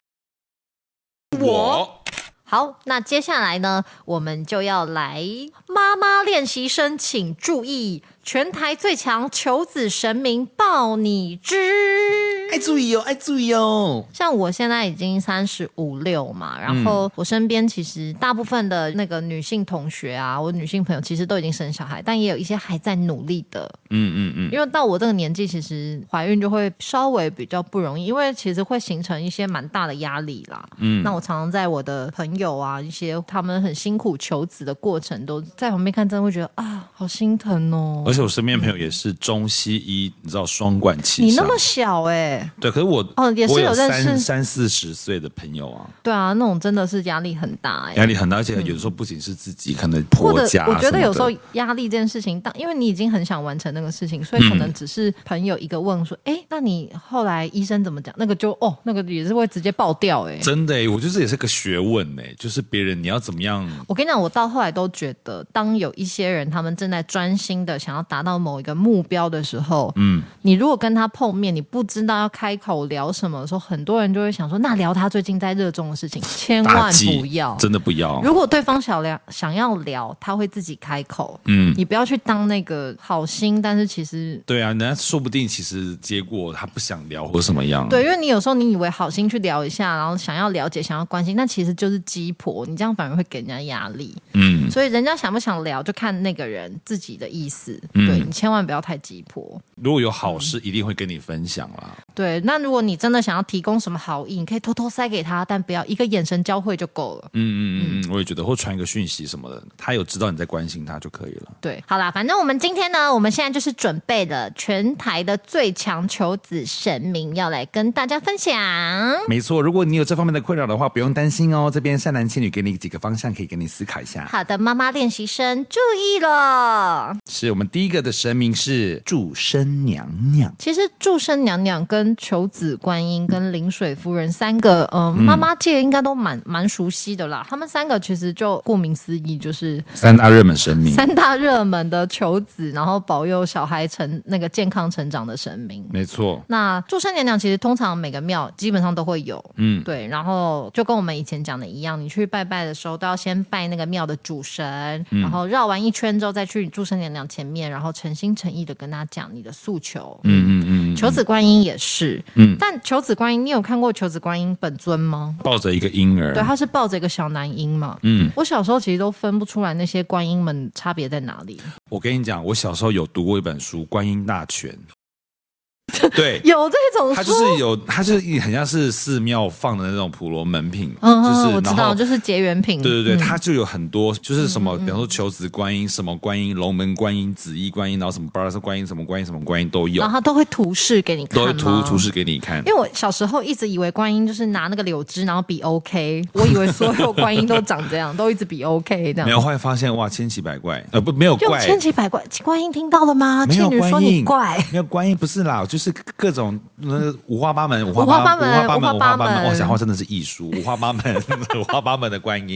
我。 好，那接下来呢，我们就要来妈妈练习生，请注意，全台最强求子神明报你知。 爱注意哦，爱注意哦。 像我现在已经35、6嘛，然后我身边其实大部分的那个女性同学啊，我女性朋友其实都已经生小孩，但也有一些还在努力的。因为到我这个年纪，其实怀孕就会稍微比较不容易，因为其实会形成一些蛮大的压力啦。那我常常在我的朋友啊，一些他们很辛苦求子的过程，都在旁边看，真的会觉得啊，好心疼哦。 而且我身边朋友也是中西医，你知道双管齐下。 你那么小对，可是我也是有认识 30-40岁的朋友啊。 对啊，那种真的是压力很大压力很大，而且有的时候不仅是自己，可能婆家。 我觉得有时候压力这件事情，因为你已经很想完成那个事情，所以可能只是朋友一个问说，那你后来医生怎么讲？那个就那个也是会直接爆掉真的我觉得这也是个学问就是别人你要怎么样。 我跟你讲，我到后来都觉得，当有一些人他们正在专心的想要达到某一个目标的时候，你如果跟他碰面，你不知道要开口聊什么的时候，很多人就会想说，那聊他最近在热衷的事情，千万不要， 真的不要。 如果对方想要聊，他会自己开口，你不要去当那个好心，但是其实对啊，人家说不定其实结果他不想聊或什么样。 对，因为你有时候你以为好心去聊一下，然后想要了解、想要关心，那其实就是鸡婆，你这样反而会给人家压力。所以人家想不想聊，就看那个人自己的意思。对，你千万不要太鸡婆。 如果有好事，一定会跟你分享啦。 对，那如果你真的想要提供什么好意，你可以偷偷塞给他，但不要一个眼神交汇就够了。 我也觉得，或传一个讯息什么的，他有知道你在关心他就可以了。 对，好啦，反正我们今天呢，我们现在就是准备了全台的最强求子神明，要来跟大家分享。 没错，如果你有这方面的困扰的话，不用担心哦。这边善男信女给你几个方向，可以给你思考一下。 好的，妈妈练习生注意了， 是我们第一个的神明是祝生娘娘。 其实祝生娘娘跟求子观音跟临水夫人三个，妈妈界应该都蛮熟悉的啦。他们三个其实就顾名思义，就是三大热门神明， 三大热门的求子，然后保佑小孩那个健康成长的神明。 没错。 那祝生娘娘其实通常每个庙基本上都会有，对。然后就跟我们以前讲的一样，你去拜拜的时候都要先拜那个庙的主神，然后绕完一圈之后再去祝生娘娘前面，然后诚心诚意的跟他讲你的诉求。求子观音也是，但求子观音，你有看过求子观音本尊吗？ 抱着一个婴儿， 对，他是抱着一个小男婴嘛。我小时候其实都分不出来那些观音们差别在哪里。 我跟你讲，我小时候有读过一本书《观音大全》。对， 有这种书， 它就是很像是寺庙放的那种普罗门品， 就是我知道，就是结缘品。 对，它就有很多，就是什么，比方说求子观音、什么观音、龙门观音、紫衣观音，然后什么巴拉斯观音、什么观音、什么观音都有， 然后它都会图示给你看吗？ 都会图示给你看。 因为我小时候一直以为观音就是拿那个柳枝，然后比 OK， 我以为所有观音都长这样，都一直比 OK 这样。 没有，后来发现哇，千奇百怪，没有怪， 千奇百怪。观音听到了吗？倩女说你怪， 没有观音不是啦，就是各种五花八门， 五花八门， 哇，讲话真的是艺术，五花八门，五花八门的观音。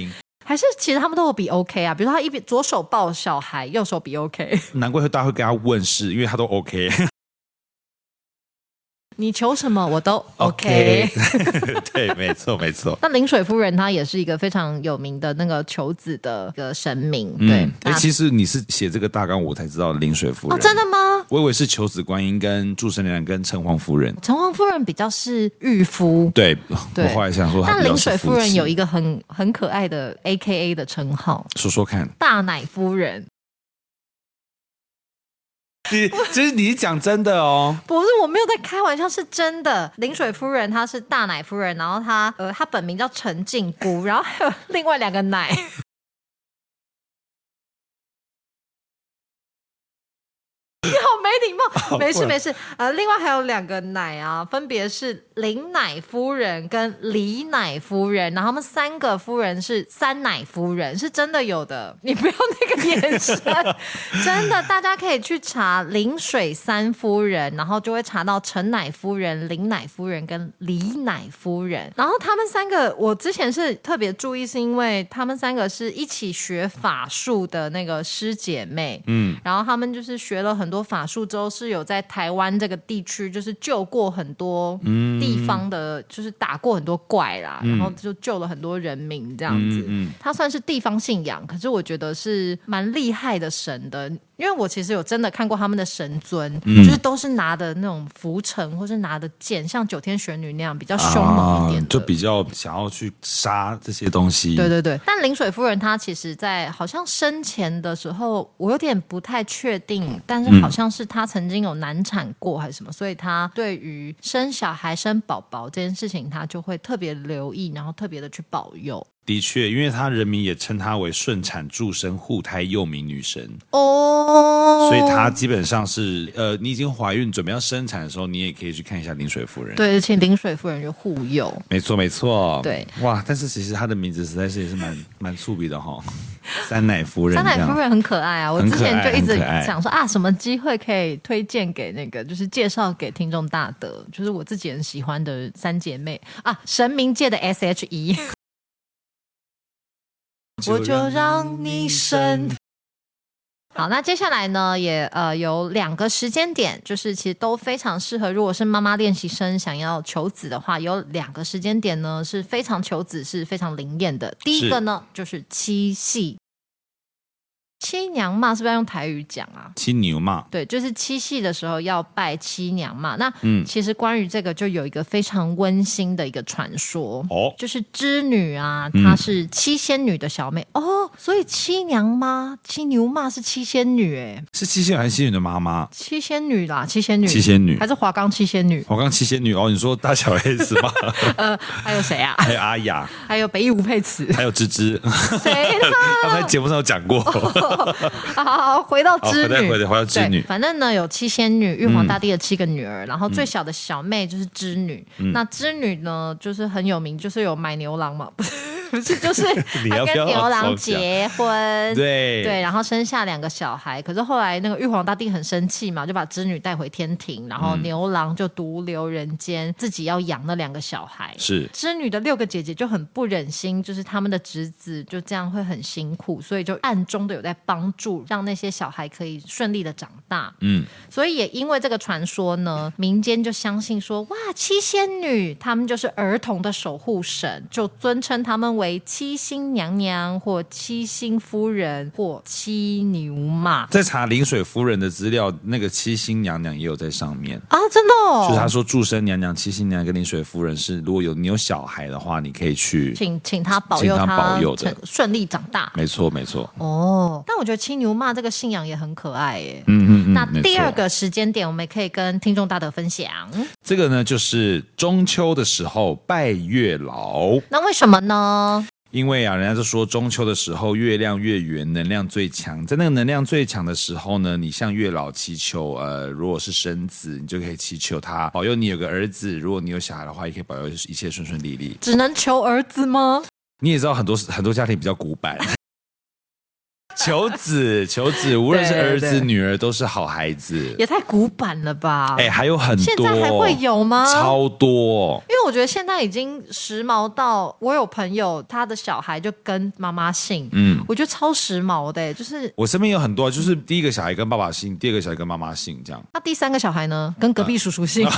还是其实他们都有比 OK 啊？比如说他一边左手抱小孩，右手比 OK。 难怪大家会跟他问事，因为他都 OK。 你求什么我都 OK。 对，没错没错。 那临水夫人她也是一个非常有名的那个求子的一个神明，对。 其实你是写这个大纲我才知道临水夫人。 真的吗？ 我以为是求子观音跟祝生娘娘跟城隍夫人。 城隍夫人比较是御夫， 对，我后来想说她比较是夫妻。但临水夫人有一个很可爱的 AKA 的称号， 说说看。 大奶夫人。 你是讲真的哦？ 不是，我没有在开玩笑，是真的。临水夫人她是大奶夫人，然后她本名叫陈静姑，然后还有另外2个奶。你好没礼貌。没事。另外还有2个奶啊，分别是林乃夫人跟李乃夫人，然后他们3个夫人是三乃夫人，是真的有的。你不要那个眼神。真的，大家可以去查临水三夫人，然后就会查到陈乃夫人、林乃夫人跟李乃夫人。然后他们3个，我之前是特别注意，是因为他们3个是一起学法术的那个师姐妹。然后他们就是学了很多法术之后，是有在台湾这个地区就是救过很多地方的，就是打过很多怪啦，然后就救了很多人民这样子。他算是地方信仰，可是我觉得是蛮厉害的神的。因为我其实有真的看过他们的神尊，就是都是拿的那种拂尘或是拿的剑，像九天玄女那样比较凶猛一点的， 就比较想要去杀这些东西。 对。但临水夫人她其实在好像生前的时候，我有点不太确定，但是好像是她曾经有难产过还是什么，所以她对于生小孩生宝宝这件事情，她就会特别留意，然后特别的去保佑。 的确，因为他人民也称她为顺产助生护胎幼民女神所以她基本上是你已经怀孕准备要生产的时候，你也可以去看一下临水夫人。 对，请临水夫人就护佑。 没错。 对， 哇，但是其实她的名字实在是也是蛮粗鄙的哈。三奶夫人， 三奶夫人很可爱啊！我之前就一直想说什么机会可以推荐给那个，就是介绍给听众大德，就是我自己很喜欢的3姐妹啊，神明界的 SHE。我就让你生。好，那接下来呢，也有2个时间点，就是其实都非常适合，如果是妈妈练习生想要求子的话，有2个时间点呢是非常求子是非常灵验的。第一个呢就是七夕。七娘骂是不是要用台语讲啊？ 七牛骂， 对，就是七夕的时候要拜七娘骂。那其实关于这个就有一个非常温馨的一个传说，就是织女啊，她是七仙女的小妹所以七娘妈、七牛骂是七仙女是七仙女还是七仙女的妈妈？ 七仙女啦，七仙女还是华冈七仙女？ 华冈七仙女你说大小 S 吗？ 还有谁啊？ 还有阿雅， 还有北艺吴佩慈， 还有芝芝， 谁呢？ 他们在节目上有讲过。 好，回到织女， 回到织女。 反正呢，有七仙女，玉皇大帝的7个女儿，然后最小的小妹就是织女。那织女呢，就是很有名，就是有买牛郎嘛，不是，就是她跟牛郎结婚， 对， 然后生下2个小孩。可是后来那个玉皇大帝很生气嘛，就把织女带回天庭，然后牛郎就独留人间，自己要养那2个小孩。 是织女的6个姐姐就很不忍心，就是他们的侄子就这样会很辛苦，所以就暗中的有在帮助，让那些小孩可以顺利的长大。所以也因为这个传说呢，民间就相信说，哇，七仙女她们就是儿童的守护神，就尊称她们为七星娘娘或七星夫人或七牛妈。 在查临水夫人的资料，那个七星娘娘也有在上面啊，真的就是他说祝生娘娘、七星娘娘跟临水夫人是，如果你有小孩的话，你可以去请她保佑他的顺利长大。 没错但我觉得七牛骂这个信仰也很可爱耶。那第2个时间点，我们也可以跟听众大德分享。 这个呢，就是中秋的时候拜月老。 那为什么呢？ 因为人家就说中秋的时候月亮越圆，能量最强。在那个能量最强的时候呢，你向月老祈求，如果是生子，你就可以祈求他保佑你有个儿子；如果你有小孩的话，也可以保佑一切顺顺利利。 只能求儿子吗？ 你也知道很多家庭比较古板。 求子，无论是儿子对女儿都是好孩子。 也太古板了吧？ 还有很多， 现在还会有吗？ 超多。 因为我觉得现在已经时髦到，我有朋友他的小孩就跟妈妈姓，我觉得超时髦的，就是我身边有很多，就是第一个小孩跟爸爸姓，第二个小孩跟妈妈姓，这样。 那第三个小孩呢，跟隔壁叔叔姓。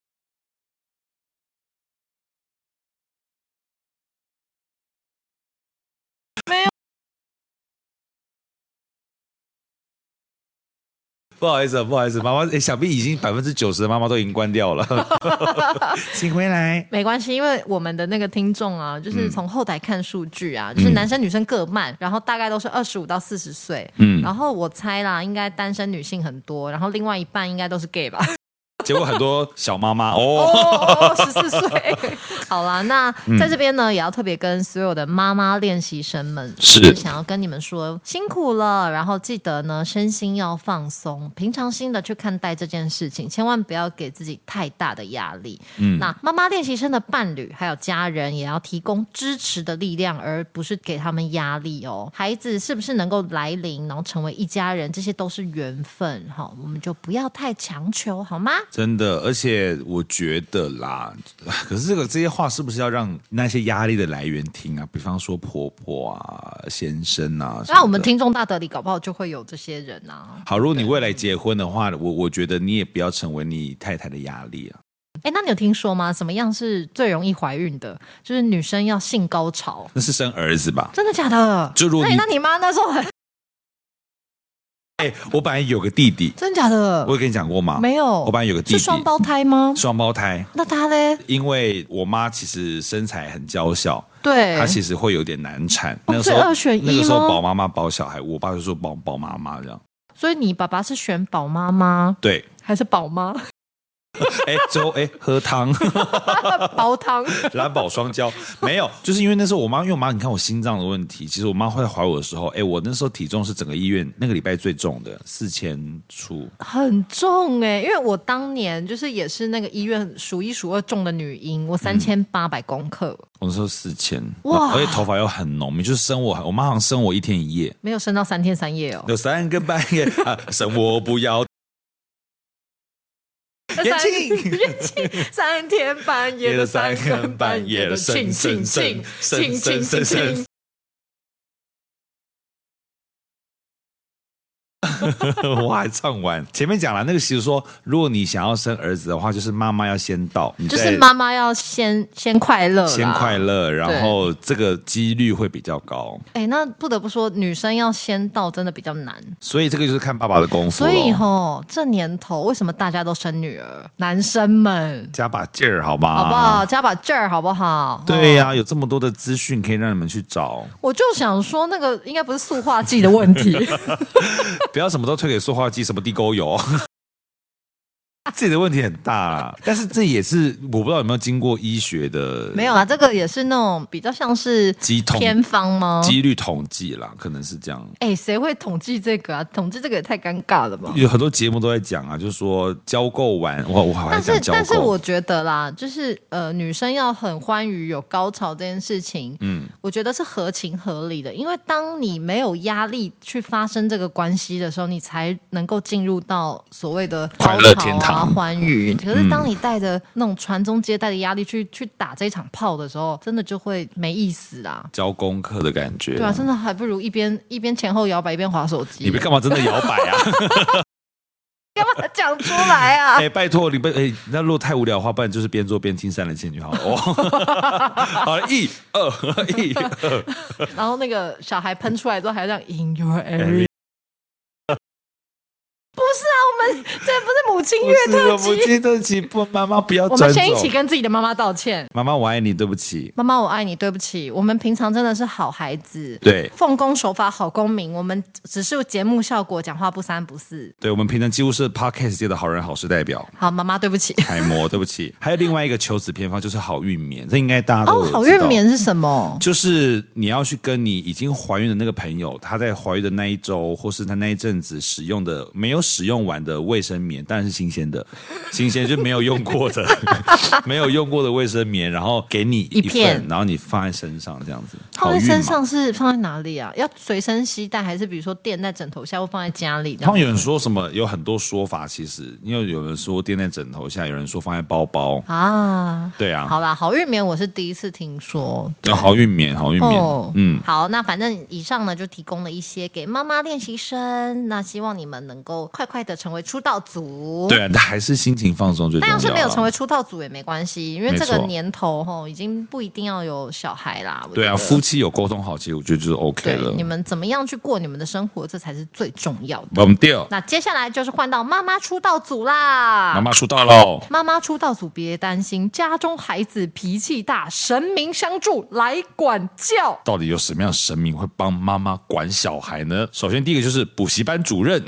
不好意思，妈妈，想必已经90%的妈妈都已经关掉了，请回来。 没关系，因为我们的那个听众啊，就是从后台看数据啊，就是男生女生各半，然后大概都是25到40岁，然后我猜啦，应该单身女性很多，然后另外一半应该都是 gay 吧。 结果很多小妈妈 14岁。好啦，那在这边呢，也要特别跟所有的妈妈练习生们，是想要跟你们说辛苦了，然后记得呢身心要放松，平常心的去看待这件事情，千万不要给自己太大的压力。那妈妈练习生的伴侣还有家人也要提供支持的力量，而不是给他们压力哦。孩子是不是能够来临，然后成为一家人，这些都是缘分，好，我们就不要太强求，好吗？ 真的，而且我觉得啦，可是这些话是不是要让那些压力的来源听啊？比方说婆婆啊、先生啊。 那我们听众大德里搞不好就会有这些人啊。 好，如果你未来结婚的话，我觉得你也不要成为你太太的压力啊。 那你有听说吗？什么样是最容易怀孕的？就是女生要性高潮。 那是生儿子吧？ 真的假的？ 就如果那你妈那时候很…… 我本来有个弟弟。 真的假的？ 我有跟你讲过吗？ 没有。 我本来有个弟弟。 是双胞胎吗？ 双胞胎。 那他呢？ 因为我妈其实身材很娇小， 对， 她其实会有点难产。 那个时候2选1吗？ 那个时候宝妈妈保小孩，我爸就说保妈妈这样。 所以你爸爸是选宝妈妈？ 对， 还是宝妈？ 最后喝汤煲汤蓝宝双胶没有，就是因为那时候我妈，因为我妈你看我心脏的问题，其实我妈会怀我的时候，我那时候体重是整个医院那个礼拜最重的，4000出， 很重因为我当年就是也是那个医院数1数2重的女婴，我3800公克， 我那时候4000， 哇， 而且头发又很浓密，就是生我妈好像生我1天1夜， 没有生到3天3夜哦， 有3个半夜生我不要。 元庆3天半夜的3更半夜的庆， 我还唱完前面讲了那个习俗说，如果你想要生儿子的话，就是妈妈要先到， 就是妈妈要先快乐， 先快乐，然后这个几率会比较高。 那不得不说，女生要先到真的比较难， 所以这个就是看爸爸的功夫。 所以这年头为什么大家都生女儿？男生们加把劲儿，好吧？ 好不好？加把劲儿，好不好？ 对呀，有这么多的资讯可以让你们去找。 我就想说，那个应该不是塑化剂的问题。 不要什么都推给塑化剂，什么地沟油。自己的问题很大啦，但是这也是我不知道有没有经过医学的。 没有啊，这个也是那种比较像是偏方吗？ 几率统计啦，可能是这样。 谁会统计这个啊？统计这个也太尴尬了吧？ 有很多节目都在讲啊，就是说交够完，我还讲交够。 但是我觉得啦，就是女生要很欢愉有高潮这件事情，我觉得是合情合理的，因为当你没有压力去发生这个关系的时候，你才能够进入到所谓的高潮啊。欢愉，可是当你带着那种传宗接代的压力去打这场炮的时候，真的就会没意思啦， 交功课的感觉。 对啊，真的还不如一边前后摇摆一边滑手机。 你干嘛真的摇摆啊？ 干嘛讲出来啊？ 拜托你那如果太无聊的话，不然就是边做边听3人行就好了。好了，1、2，1、2， 然后那个小孩喷出来之后，还要这样 in your area。不是啊，我们这不是母亲月特辑， 母亲特辑不，妈妈不要转走。 我们先一起跟自己的妈妈道歉。 妈妈我爱你，对不起。 妈妈我爱你，对不起。我们平常真的是好孩子， 对， 奉公守法，好公民。我们只是节目效果，讲话不三不四。 对，我们平常几乎是 podcast 界的好人好事代表。 好，妈妈对不起。 楷模对不起。还有另外一个求子偏方就是好运棉，这应该大家都有知道。 好运棉是什么？ 就是你要去跟你已经怀孕的那个朋友，他在怀孕的那一周或是他那一阵子使用的没有使用完的卫生棉，当然是新鲜的，新鲜就没有用过的，没有用过的卫生棉，然后给你一份，然后你放在身上这样子。 放在身上是放在哪里啊？要随身携带，还是比如说垫在枕头下，或放在家里？ 他们有人说什么？有很多说法，其实因为有人说垫在枕头下，有人说放在包包啊。对啊， 好啦，好运棉我是第一次听说。 好运棉，好运棉。 好，那反正以上呢就提供了一些给妈妈练习生，那希望你们能够快快的成为出道组。 对啊，但还是心情放松最重要。 但要是没有成为出道组也没关系，因为这个年头已经不一定要有小孩啦。 对啊，夫妻有沟通好，其实我觉得就是 OK 了。 你们怎么样去过你们的生活，这才是最重要的。那接下来就是换到妈妈出道组啦。 妈妈出道喽！ 妈妈出道组别担心，家中孩子脾气大，神明相助来管教。 到底有什么样的神明会帮妈妈管小孩呢？首先第一个就是补习班主任。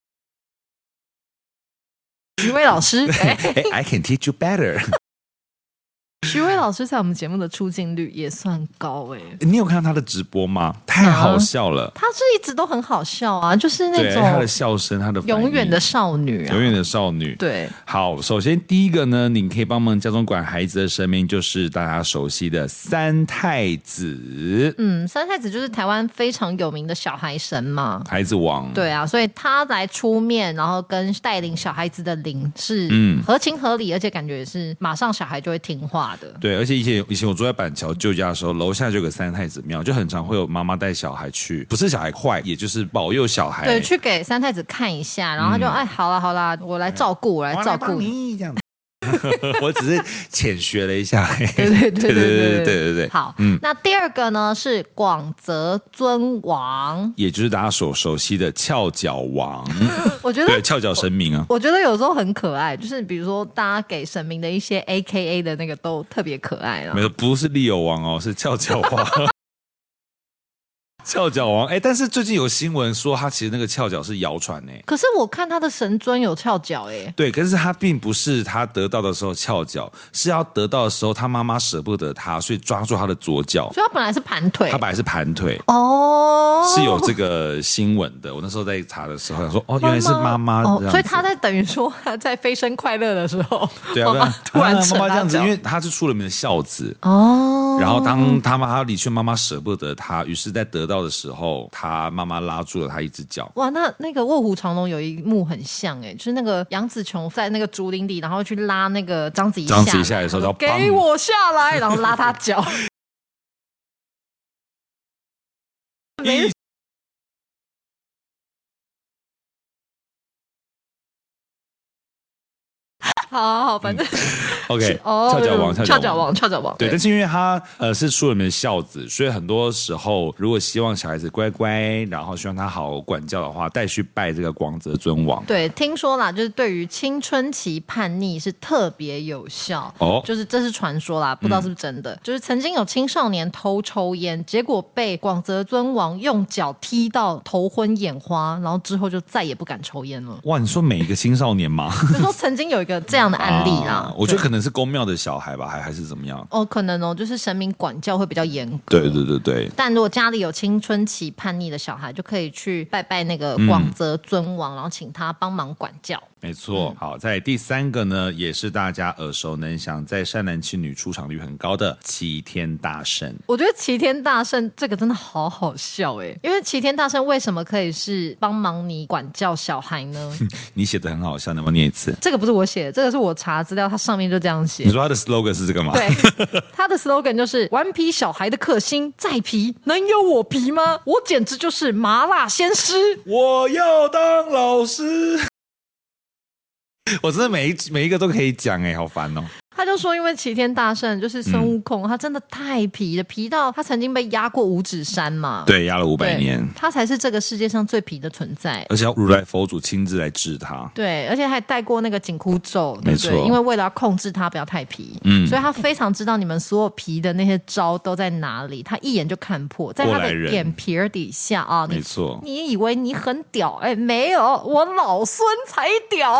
徐薇老师 I can teach you better。 徐薇老师在我们节目的出镜率也算高你有看到他的直播吗？太好笑了！ 他是一直都很好笑啊，就是那种他的笑声，他的永远的少女永远的少女。 对， 好，首先第一个呢，你可以帮忙家中管孩子的神明，就是大家熟悉的三太子。 三太子就是台湾非常有名的小孩神嘛， 孩子王。 对啊，所以他来出面，然后跟带领小孩子的灵是合情合理，而且感觉也是马上小孩就会听话。 对，而且以前我住在板桥旧家的时候，楼下就有个三太子庙，就很常会有妈妈带小孩去，不是小孩坏，也就是保佑小孩， 对，去给三太子看一下，然后他就好啦，我来照顾，我来照顾你这样子。我只是浅学了一下。 对。好，那第二个呢是广泽尊王， 也就是大家所熟悉的翘脚王。 我觉得对，翘脚神明啊， 我觉得有时候很可爱，就是比如说大家给神明的一些 AKA 的那个都特别可爱啊。 没有，不是利友王哦，是翘脚王。翘脚王，但是最近有新闻说他其实那个翘脚是谣传可是我看他的神尊有翘脚对，可是他并不是他得到的时候翘脚，是要得到的时候他妈妈舍不得他，所以抓住他的左脚， 所以他本来是盘腿， 是有这个新闻的。我那时候在查的时候想说，原来是妈妈所以他在等于说他在飞升快乐的时候， 对啊， 突然妈妈这样子，因为他是出了名的孝子然后当他离去，妈妈舍不得他，于是在得到的时候，他妈妈拉住了他一只脚。 哇，那个卧虎藏龙有一幕很像就是那个杨紫琼在那个竹林里，然后去拉那个章子怡下来的时候，给我下来，然后拉他脚。好，反正 OK，翘脚王。对，但是因为他是出了名的孝子，所以很多时候如果希望小孩子乖乖，然后希望他好管教的话，带去拜这个广泽尊王。 对，听说啦，就是对于青春期叛逆是特别有效就是这是传说啦，不知道是不是真的。就是曾经有青少年偷抽烟，结果被广泽尊王用脚踢到头昏眼花，然后之后就再也不敢抽烟了。 哇，你说每一个青少年吗？ 就说曾经有一个这样的案例啦。 我觉得可能是宫庙的小孩吧，还是怎么样？ 可能就是神明管教会比较严格。 对。 但如果家里有青春期叛逆的小孩，就可以去拜拜那个广泽尊王，然后请他帮忙管教。 没错，好，在第三个呢，也是大家耳熟能详，在善男信女出场率很高的齐天大圣。 我觉得齐天大圣这个真的好好笑因为齐天大圣为什么可以是帮忙你管教小孩呢？ 你写的很好笑，能不能念一次？ 这个不是我写的，这个是我查资料，它上面就这样写。 你说他的 slogan 是这个吗？ 对，他的 slogan 就是顽皮小孩的克星，再皮能有我皮吗？我简直就是麻辣鲜师， 我要当老师。我真的每一个都可以讲好烦哦。 他就说，因为齐天大圣就是孙悟空，他真的太皮了，皮到他曾经被压过五指山嘛， 对，压了500年， 他才是这个世界上最皮的存在， 而且要如来佛祖亲自来治他， 对，而且还带过那个紧箍咒， 没错， 因为为了要控制他不要太皮，所以他非常知道你们所有皮的那些招都在哪里，他一眼就看破，在他的眼皮底下啊， 没错， 你以为你很屌，没有，我老孙才屌。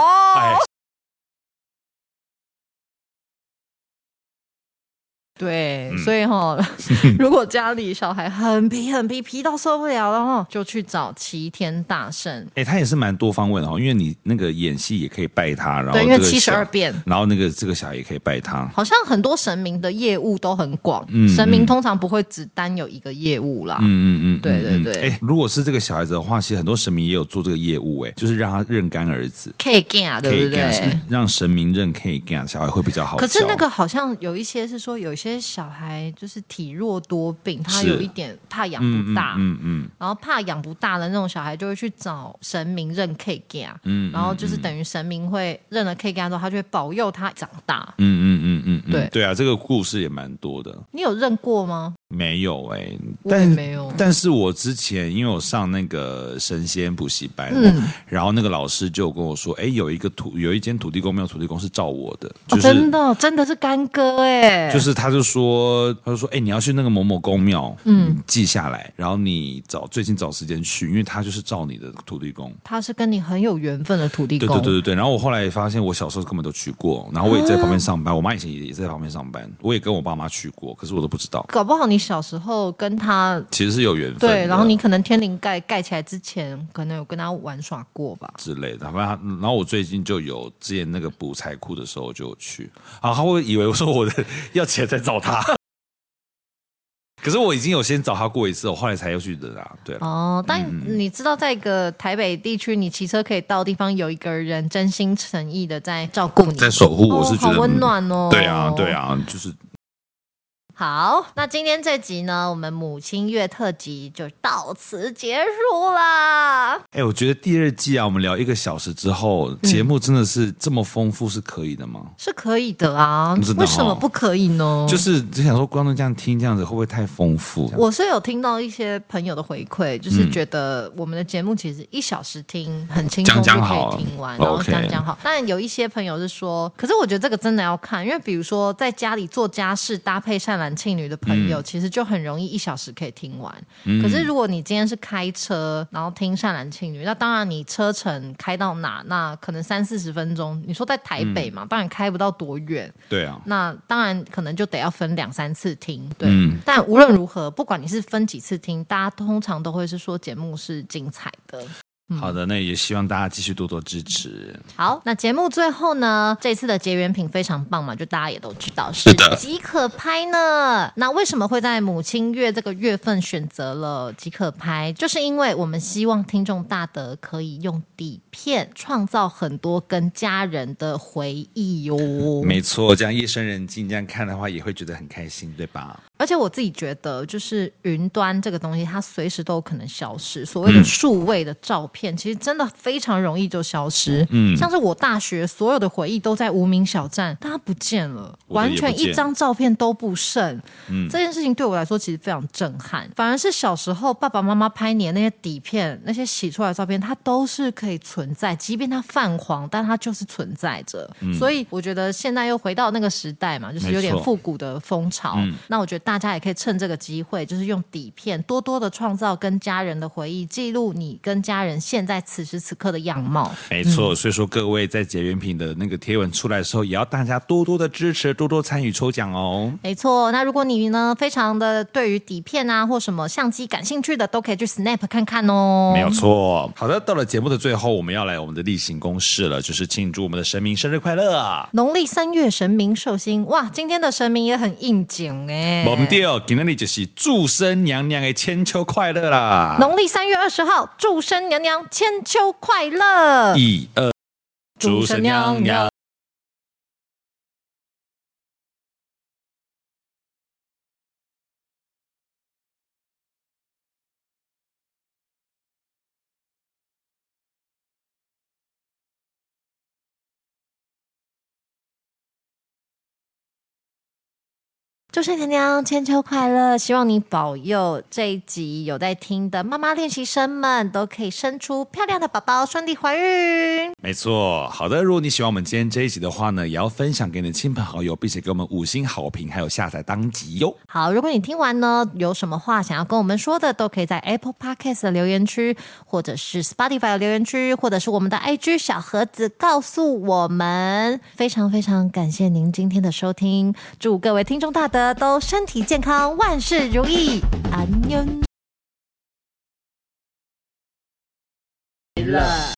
对，所以如果家里小孩很皮，皮到受不了了就去找齐天大圣。 他也是蛮多方位的因为你那个演戏也可以拜他，然后对，因为72变， 然后这个小孩也可以拜他。 好像很多神明的业务都很广，神明通常不会只单有一个业务啦。对。 如果是这个小孩子的话，其实很多神明也有做这个业务，就是让他认干儿子， 可以干，对不对？ 让神明认可以干，小孩会比较好教。 可是那个好像有一些是说，有些小孩就是体弱多病，他有一点怕养不大，然后怕养不大的那种小孩就会去找神明认 K 干，然后就是等于神明会认了 K 干之后，他就会保佑他长大。 对啊，这个故事也蛮多的。 你有认过吗？ 没有我也没有。 但是我之前因为我上那个神仙补习班，然后那个老师就跟我说，有一间土地公庙，土地公是照我的，就是真的是干哥就是他就说你要去那个某某公庙，记下来，然后你最近找时间去，因为他就是照你的土地公， 他是跟你很有缘分的土地公。 对。然后我后来发现，我小时候根本都去过，然后我也在旁边上班，我妈以前也在旁边上班，我也跟我爸妈去过，可是我都不知道。 搞不好你小时候跟他其实是有缘分， 对，然后你可能天灵盖起来之前，可能有跟他玩耍过吧之类的。然后我最近就有之前那个补财库的时候就有去，他会以为我说我的要钱再找他。可是我已经有先找他过一次，我后来才又去的啦。对但你知道，在一个台北地区，你骑车可以到的地方，有一个人真心诚意的在照顾你， 在守护，我是觉得好温暖哦。 对啊，就是。 好，那今天这集呢，我们母亲月特辑就到此结束啦。 我觉得第2季我们聊1个小时之后，节目真的是这么丰富，是可以的吗？ 是可以的啊，为什么不可以呢？ 就是只想说，观众这样听，这样子会不会太丰富？ 我是有听到一些朋友的回馈，就是觉得我们的节目其实1小时听很轻松就可以听完，然后讲好。但有一些朋友是说，可是我觉得这个真的要看，因为比如说在家里做家事搭配善男信女的朋友，其实就很容易1小时可以听完。可是如果你今天是开车，然后听善男信女，那当然你车程开到哪，那可能30-40分钟。你说在台北嘛，当然开不到多远。 对啊， 那当然可能就得要分2-3次听。对，但无论如何，不管你是分几次听，大家通常都会是说节目是精彩的。 好的，那也希望大家继续多多支持。 好，那节目最后呢，这次的结缘品非常棒嘛，就大家也都知道是即可拍呢。那为什么会在母亲月这个月份选择了即可拍？就是因为我们希望听众大德可以用底片创造很多跟家人的回忆哟。 没错，这样夜深人静这样看的话，也会觉得很开心，对吧？ 而且我自己觉得，就是云端这个东西，它随时都有可能消失。所谓的数位的照片，其实真的非常容易就消失。像是我大学所有的回忆都在无名小站，但它不见了，完全一张照片都不剩。这件事情对我来说其实非常震撼。反而是小时候爸爸妈妈拍你的那些底片，那些洗出来的照片，它都是可以存在，即便它泛黄，但它就是存在着。所以我觉得现在又回到那个时代嘛，就是有点复古的风潮。那我觉得大家也可以趁这个机会，就是用底片多多的创造跟家人的回忆，记录你跟家人现在此时此刻的样貌。 没错，所以说各位在结缘品的那个贴文出来的时候，也要大家多多的支持，多多参与抽奖哦。 没错，那如果你呢非常的对于底片啊或什么相机感兴趣的，都可以去 Snap 看看哦。 没有错。好的，到了节目的最后，我们要来我们的例行公事了，就是庆祝我们的神明生日快乐。 农历3月神明寿星，哇，今天的神明也很应景哎。 没对，今天就是祝生娘娘的千秋快乐啦！ 农历3月20号，祝生娘娘千秋快乐 ！1、2，祝生娘娘。 祝生娘娘千秋快乐！希望你保佑这一集有在听的妈妈练习生们都可以生出漂亮的宝宝，顺利怀孕。 没错，好的。如果你喜欢我们今天这一集的话呢，也要分享给你的亲朋好友，并且给我们5星好评，还有下载当集哟。 好，如果你听完呢，有什么话想要跟我们说的，都可以在 Apple Podcast 的留言区，或者是 Spotify 的留言区，或者是我们的 IG 小盒子告诉我们。非常非常感谢您今天的收听，祝各位听众大德德都身体健康，万事如意，安妞。